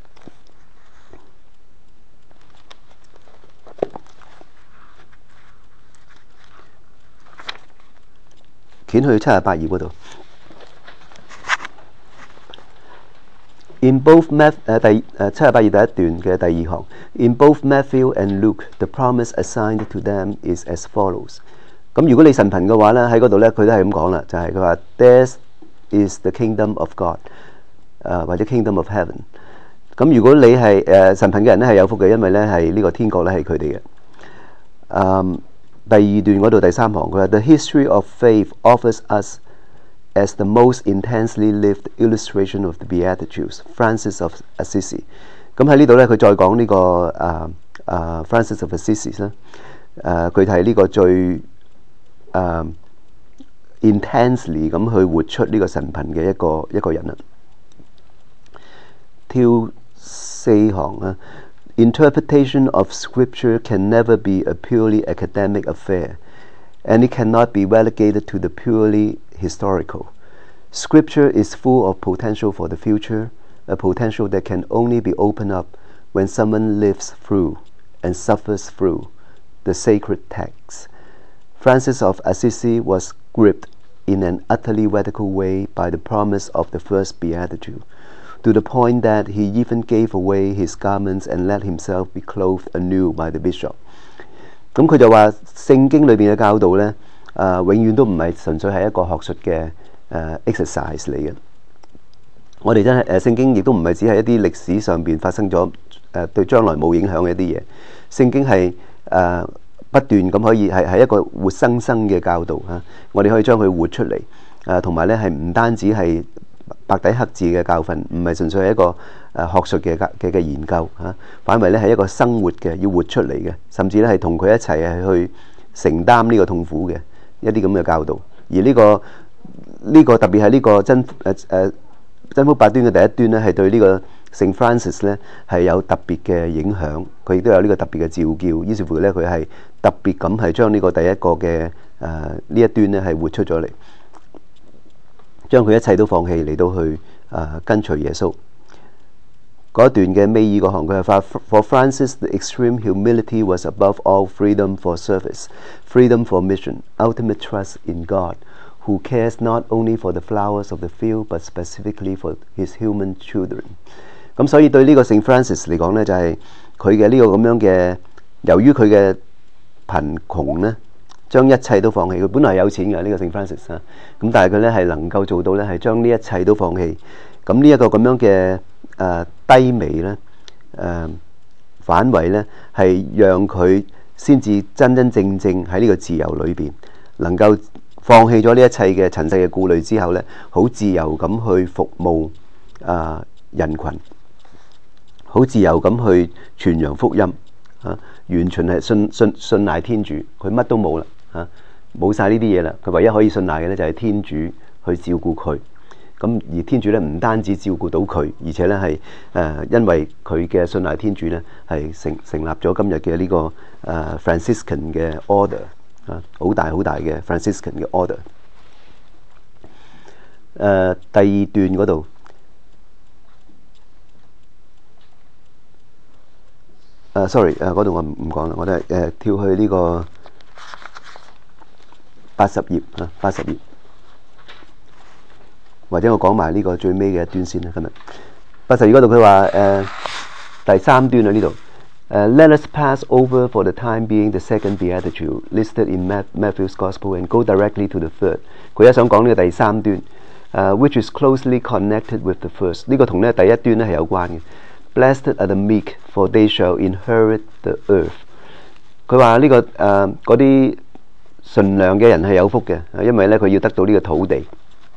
捲去七十八頁嗰度。In both Math 誒第誒七十八頁第一段嘅第二行 ，In both Matthew and Luke, the promise assigned to them is as follows。咁如果你神貧嘅話咧，喺嗰度咧，佢都係咁講啦，就係佢話 Theirs is the kingdom of God， 誒、呃、或者 kingdom of heaven。咁如果你係誒、呃、神貧嘅人咧，係有福嘅，因為咧係呢個天國咧係佢哋嘅。嗯。第二段嗰度第三行，佢話 The history of faith offers us as the most intensely lived illustration of the Beatitudes, Francis of Assisi。咁喺呢度咧，佢再講呢、這個誒誒 Francis of Assisi 啦，誒佢係呢個最誒、uh, intensely 咁去活出呢個神貧嘅一個一個人啦。跳四行啊。Interpretation of Scripture can never be a purely academic affair, and it cannot be relegated to the purely historical. Scripture is full of potential for the future, a potential that can only be opened up when someone lives through and suffers through the sacred text. Francis of Assisi was gripped in an utterly radical way by the promise of the first beatitude.To the point that he even gave away his garments and let himself be clothed anew by the bishop。咁佢就話聖經裏邊嘅教導咧，誒、呃、永遠都唔係純粹係一個學術嘅誒、呃、exercise 嚟嘅。我哋真係誒聖經亦都唔係只係一啲歷史上邊發生咗誒、呃、對將來冇影響嘅一啲嘢。聖經係誒、呃、不斷咁可以係係一個活生生嘅教導嚇、啊。我哋可以將佢活出嚟誒，同埋咧係唔單止係白底黑字嘅教訓，唔係純粹係一個誒、呃、學術嘅嘅嘅研究嚇、啊，反為咧係一個生活嘅，要活出嚟嘅，甚至咧係同佢一齊係去承擔呢個痛苦嘅一啲咁嘅教導。而呢、這個呢、這個特別係呢個真誒誒真福八端嘅第一端咧，係對呢個聖 Francis 咧係有特別嘅影響，佢亦都有呢個特別嘅召叫。於是乎咧，佢係特別咁係將呢個第一個嘅誒呢一端咧係活出咗嚟。將佢一切都放棄嚟到去誒、呃、跟隨耶穌。嗰一段嘅尾二嗰行佢係話 For Francis, the extreme humility was above all freedom for service, freedom for mission, ultimate trust in God, who cares not only for the flowers of the field, but specifically for his human children。咁所以對呢個聖 Francis 嚟講咧，就係佢嘅呢個咁樣嘅，由於佢嘅貧窮咧。將一切都放棄，佢本來係有錢嘅呢、這個聖 Francis 啊，咁但係佢咧係能夠做到咧係將呢一切都放棄，咁呢一個咁樣嘅誒、呃、低微咧誒、呃、反為咧係讓佢先至真真正正喺呢個自由裏邊，能夠放棄咗呢一切嘅塵世嘅顧慮之後咧，好自由咁去服務啊、呃、人群，好自由咁去傳揚福音啊，完全係信信信賴天主，佢乜都冇啦。嚇冇晒呢啲嘢啦，佢唯一可以信賴嘅咧就係天主去照顧佢。咁而天主咧唔單止照顧到佢，而且咧係誒因為佢嘅信賴天主咧係成成立咗今日嘅呢個誒、呃、Franciscan 嘅 order 啊，好大好大嘅 Franciscan 嘅 order。誒、呃、第二段嗰度誒 sorry 誒嗰度我唔唔講啦，我哋誒、呃、跳去呢、這個。八十頁啊，八十頁，或者我講埋呢個最尾嘅一段先啦。今日八十頁嗰度佢話誒第三段啊呢度誒 Let us pass over for the time being the second beatitude listed in Matthew's Gospel and go directly to the third。佢而家想講呢個第三段誒、uh, ，which is closely connected with the first。呢個同呢第一段咧係有關嘅。Blessed are the meek, for they shall inherit the earth。佢話呢個誒嗰啲。呃純良嘅人係有福嘅，因為咧佢要得到呢個土地。誒、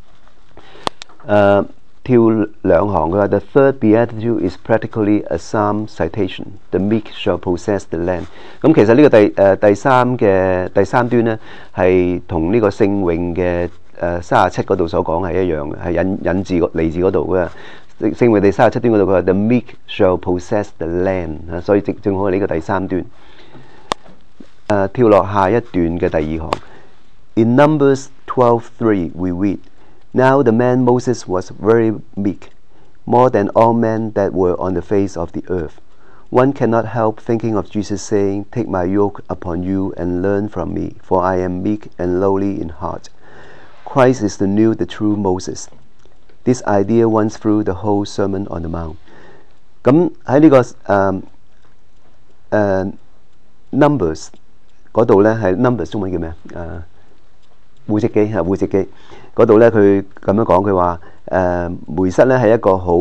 呃、跳兩行，佢話 The third beatitude is practically a psalm citation. The meek shall possess the land。咁其實呢個第誒、呃、第三嘅第三端咧，係同呢個聖詠嘅誒三十七嗰度所講係一樣嘅，係引引自嚟自嗰度嘅。聖詠第三十七端嗰度佢話 The meek shall possess the land。所以正正好係呢個第三端。誒、uh, 跳落下一段嘅第二行 In Numbers twelve three we read, Now the man Moses was very meek, more than all men that were on the face of the earth. One cannot help thinking of Jesus saying, Take my yoke upon you and learn from me, for I am meek and lowly in heart. Christ is the new, the true Moses. This idea runs through the whole Sermon on the Mount. 咁喺呢個誒誒、uh, Numbers 嗰度咧，係 Numbers 中文叫咩啊？誒戶籍記係戶籍記嗰度咧，佢咁樣講，佢話誒梅瑟咧係一個好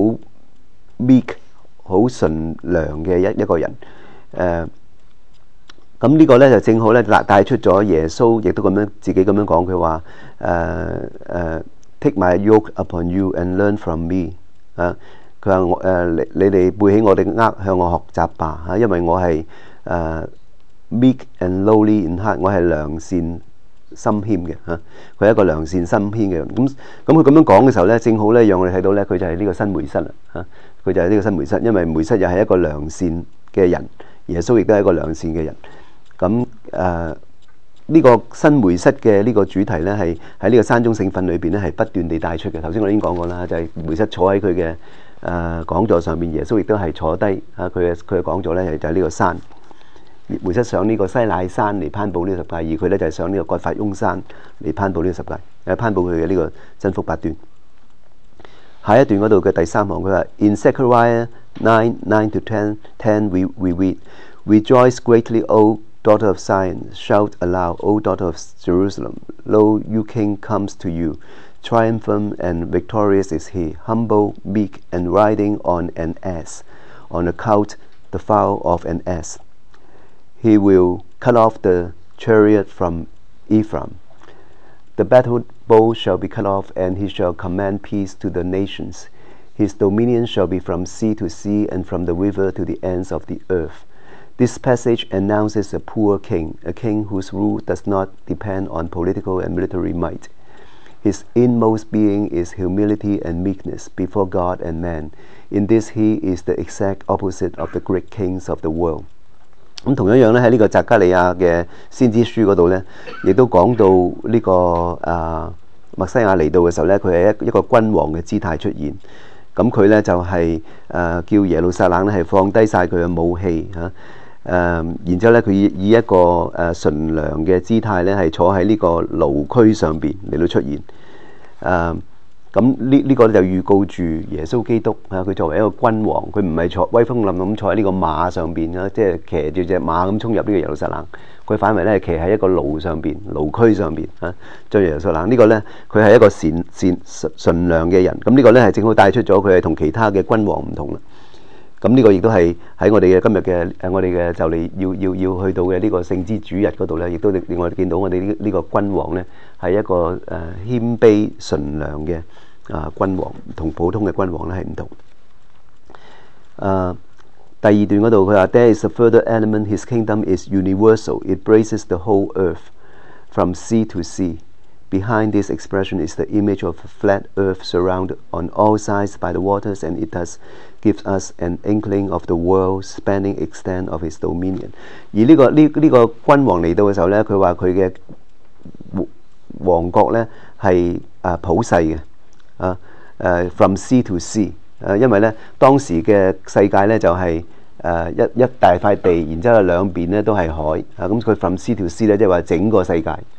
meek 好純良嘅一一個人誒。咁、uh, 呢個咧就正好咧帶出咗耶穌，亦都咁樣自己咁樣講，佢話誒誒 Take my yoke upon you and learn from me 啊。佢話我誒你你哋背起我哋軛向我學習吧嚇，因為我係誒、uh, meek and lowly in heart， 我係良善心謙嘅嚇。佢係一個良善心謙嘅人。咁咁佢咁樣講嘅時候咧，正好咧讓我哋睇到咧，佢就係呢個新梅瑟啦嚇。佢就係呢個新梅瑟，因為梅瑟又係一個良善嘅人，耶穌亦都係一個良善嘅人。咁誒呢個新梅瑟嘅呢個主題咧，係喺呢個山中聖訓裏邊咧係不斷地帶出嘅。頭先我已經講過啦，就係、是、梅瑟坐喺佢嘅誒講座上面，耶穌亦都係坐低嚇，佢嘅佢嘅講座咧就係呢個山。梅瑟上呢個西乃山嚟頒布呢個十誡，而佢咧就係上呢個葛法翁山嚟頒布呢個十誡，誒頒布佢嘅呢個真福八端。下一段嗰度嘅第三行，佢話 In Zechariah nine nine to ten ten we we read, Rejoice greatly, O daughter of Zion, shout aloud, O daughter of Jerusalem, lo, your king comes to you. Triumphant and victorious is he, humble, meek, and riding on an ass, on a colt, the foal of an ass. He will cut off the chariot from Ephraim. The battle bow shall be cut off, and he shall command peace to the nations. His dominion shall be from sea to sea, and from the river to the ends of the earth. This passage announces a poor king, a king whose rule does not depend on political and military might. His inmost being is humility and meekness before God and man. In this he is the exact opposite of the great kings of the world. 咁同樣樣咧喺呢個匝加利亞嘅先知書嗰度咧，亦都講到呢、這個啊默西亞嚟到嘅時候咧，佢係一一個君王嘅姿態出現。咁佢咧就係、是、誒、呃、叫耶路撒冷咧係放低晒佢嘅武器嚇。誒、呃，然之後咧，佢以以一個誒純良嘅姿態咧，係坐喺呢個驢駒上邊嚟到出現。誒、呃，咁呢呢個咧就預告住耶穌基督啊，佢作為一個君王，佢唔係坐威風凜凜咁坐喺呢個馬上邊啊，即係騎住隻馬咁衝入呢個耶路撒冷。佢反為咧係騎喺一個驢上邊、驢駒上邊啊，進耶路撒冷。呢個咧佢係一個善善純純良嘅人。咁呢個咧係正好帶出咗佢係同其他嘅君王唔同啦。咁呢個亦都係喺我哋嘅今日嘅誒，我哋嘅就嚟要要要去到嘅呢個聖之主日嗰度咧，亦都令我哋見到我哋呢呢個君王咧係一個誒謙卑純良嘅啊君王，同普通嘅君王咧係唔同。誒第二段嗰度佢話 There is a further element. His kingdom is universal. It embraces the whole earth, from sea to sea. Behind this expression is the image of a flat earth surrounded on all sides by the waters, and it thus gives us an inkling of the world spanning extent of his dominion. 而呢、這個呢呢、這個君王嚟到嘅時候咧，佢話佢嘅王國咧係誒普世嘅啊誒 from sea to sea 誒、啊，因為咧當時嘅世界咧就係、是、誒、呃、一一大塊地，然之後兩邊咧都係海啊，咁佢 from sea to sea 咧即係話整個世界啊。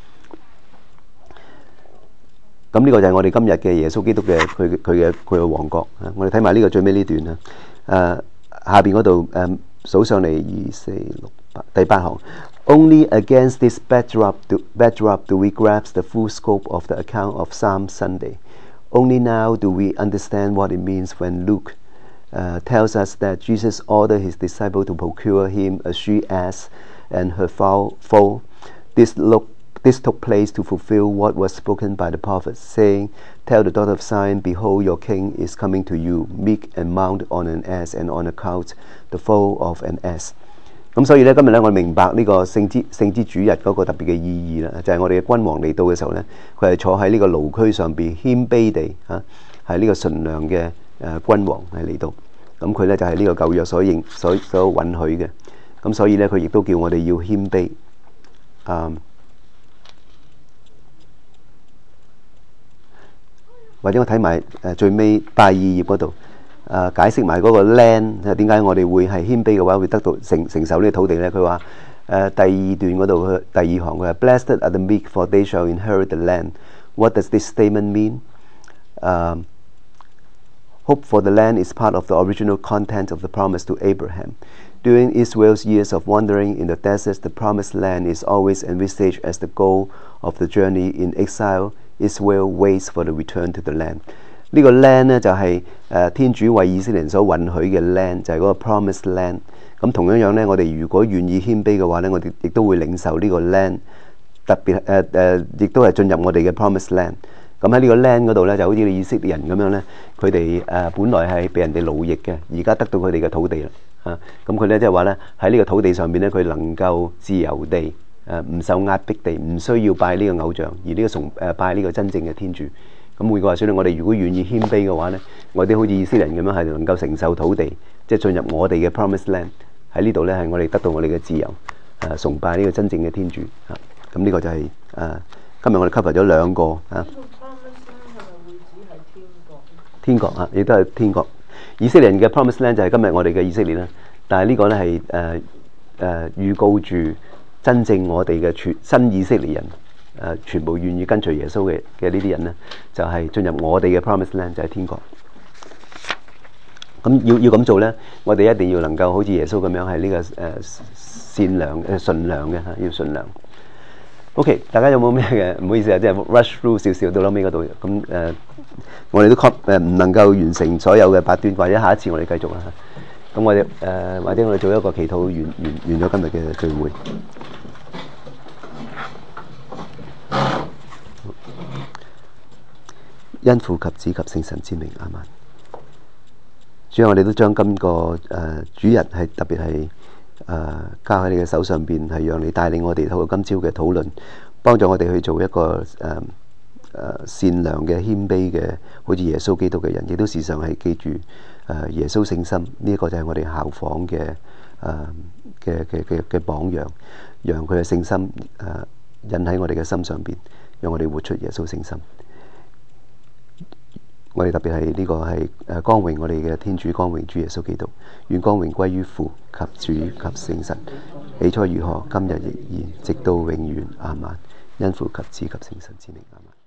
咁呢個就係我哋今日嘅耶穌基督嘅佢佢嘅佢嘅王國啊！我哋睇埋呢個最尾呢段啦。誒下邊嗰度誒數上嚟二四六八第八行。Only against this backdrop do, backdrop do we grasp the full scope of the account of Palm Sunday. Only now do we understand what it means when Luke uh, tells us that Jesus ordered his disciples to procure him a she-ass and her foal. This look This took place to fulfill what was spoken by the prophets, saying, Tell the daughter of Zion, behold, your king is coming to you, meek and mounted on an ass, and on a colt, the foal of an ass. 咁所以咧，今日咧，我哋明白呢個聖之聖之主日嗰個特別嘅意義啦，就係、是、我哋嘅君王嚟到嘅時候咧，佢係坐喺呢個驢駒上邊，謙卑地嚇，係呢個純良嘅誒君王係嚟到。咁佢咧就係、是、呢個舊約所認所所允許嘅。咁所以咧，佢亦都叫我哋要謙卑。嗯。 或者我睇埋誒最尾第二頁嗰度，誒、呃、解釋埋嗰個 land 點解我哋會係謙卑嘅話會得到承承受呢個土地咧？佢話誒第二段嗰度第二行佢話 Blessed are the meek, for they shall inherit the land. What does this statement mean? Um, Hope for the land is part of the original content of the promise to Abraham. During Israel's years of wandering in the deserts, the promised land is always envisaged as the goal of the journey. In exile, Israel waits for the return to the land. 呢個 land 呢，就係、是、誒天主為以色列人所允許嘅 land， 就係嗰個 promised land。咁同樣樣呢，我哋如果願意謙卑嘅話呢，我哋亦都會領受呢個 land， 特別誒誒、呃，亦都係進入我哋嘅 promised land。咁喺呢個 land 嗰度咧，就好似以色列人咁樣咧，佢哋誒本來係被人哋奴役嘅，而家得到佢哋嘅土地啦。啊，咁佢咧即係話咧喺呢個土地上邊咧，佢能夠自由地誒唔受壓迫地，唔需要拜呢個偶像，而呢個崇誒拜呢個真正嘅天主。咁換句話說咧，我哋如果願意謙卑嘅話咧，我哋好似以色列人咁樣係能夠承受土地，即係進入我哋嘅 promised land。喺呢度咧係我哋得到我哋嘅自由，誒崇拜呢個真正嘅天主。啊，咁呢個就係、是、誒、啊、今日我哋 cover 咗兩個啊。天國啊，亦都係天國。以色列人嘅 promised land 就係今日我哋嘅以色列啦。但係呢個咧係誒誒預告住真正我哋嘅全新以色列人誒、呃，全部願意跟隨耶穌嘅嘅呢啲人咧，就係、是、進入我哋嘅 promised land 就係天國。咁要要咁做咧，我哋一定要能夠好似耶穌咁樣係呢、這個誒、呃、善良誒順良嘅嚇，要順良。OK， 大家有冇咩嘅？唔好意思啊，即係 rush through 少少到後尾嗰度。咁誒、呃，我哋都 cut 誒唔能夠完成所有嘅八端，或者下一次我哋繼續啦。咁我哋誒、呃，或者我哋做一個祈禱完完完咗今日嘅聚會。因父及子及聖神之名，阿們。主啊，我哋都將今個誒、呃、主日係特別係。誒、呃、交喺你嘅手上邊，係讓你帶領我哋透過今朝嘅討論，幫助我哋去做一個誒誒、呃呃、善良嘅謙卑嘅，好似耶穌基督嘅人，亦都時常係記住誒、呃、耶穌聖心，呢、這、一個就係我哋效仿嘅誒嘅嘅嘅嘅榜樣，讓佢嘅聖心誒、呃、印喺我哋嘅心上邊，讓我哋活出耶穌聖心。我哋特別係呢個係誒光榮我哋嘅天主，光榮主耶穌基督，願光榮歸於父及主及聖神，起初如何，今日亦然，直到永遠，阿們。因父及子及聖神之名，阿們。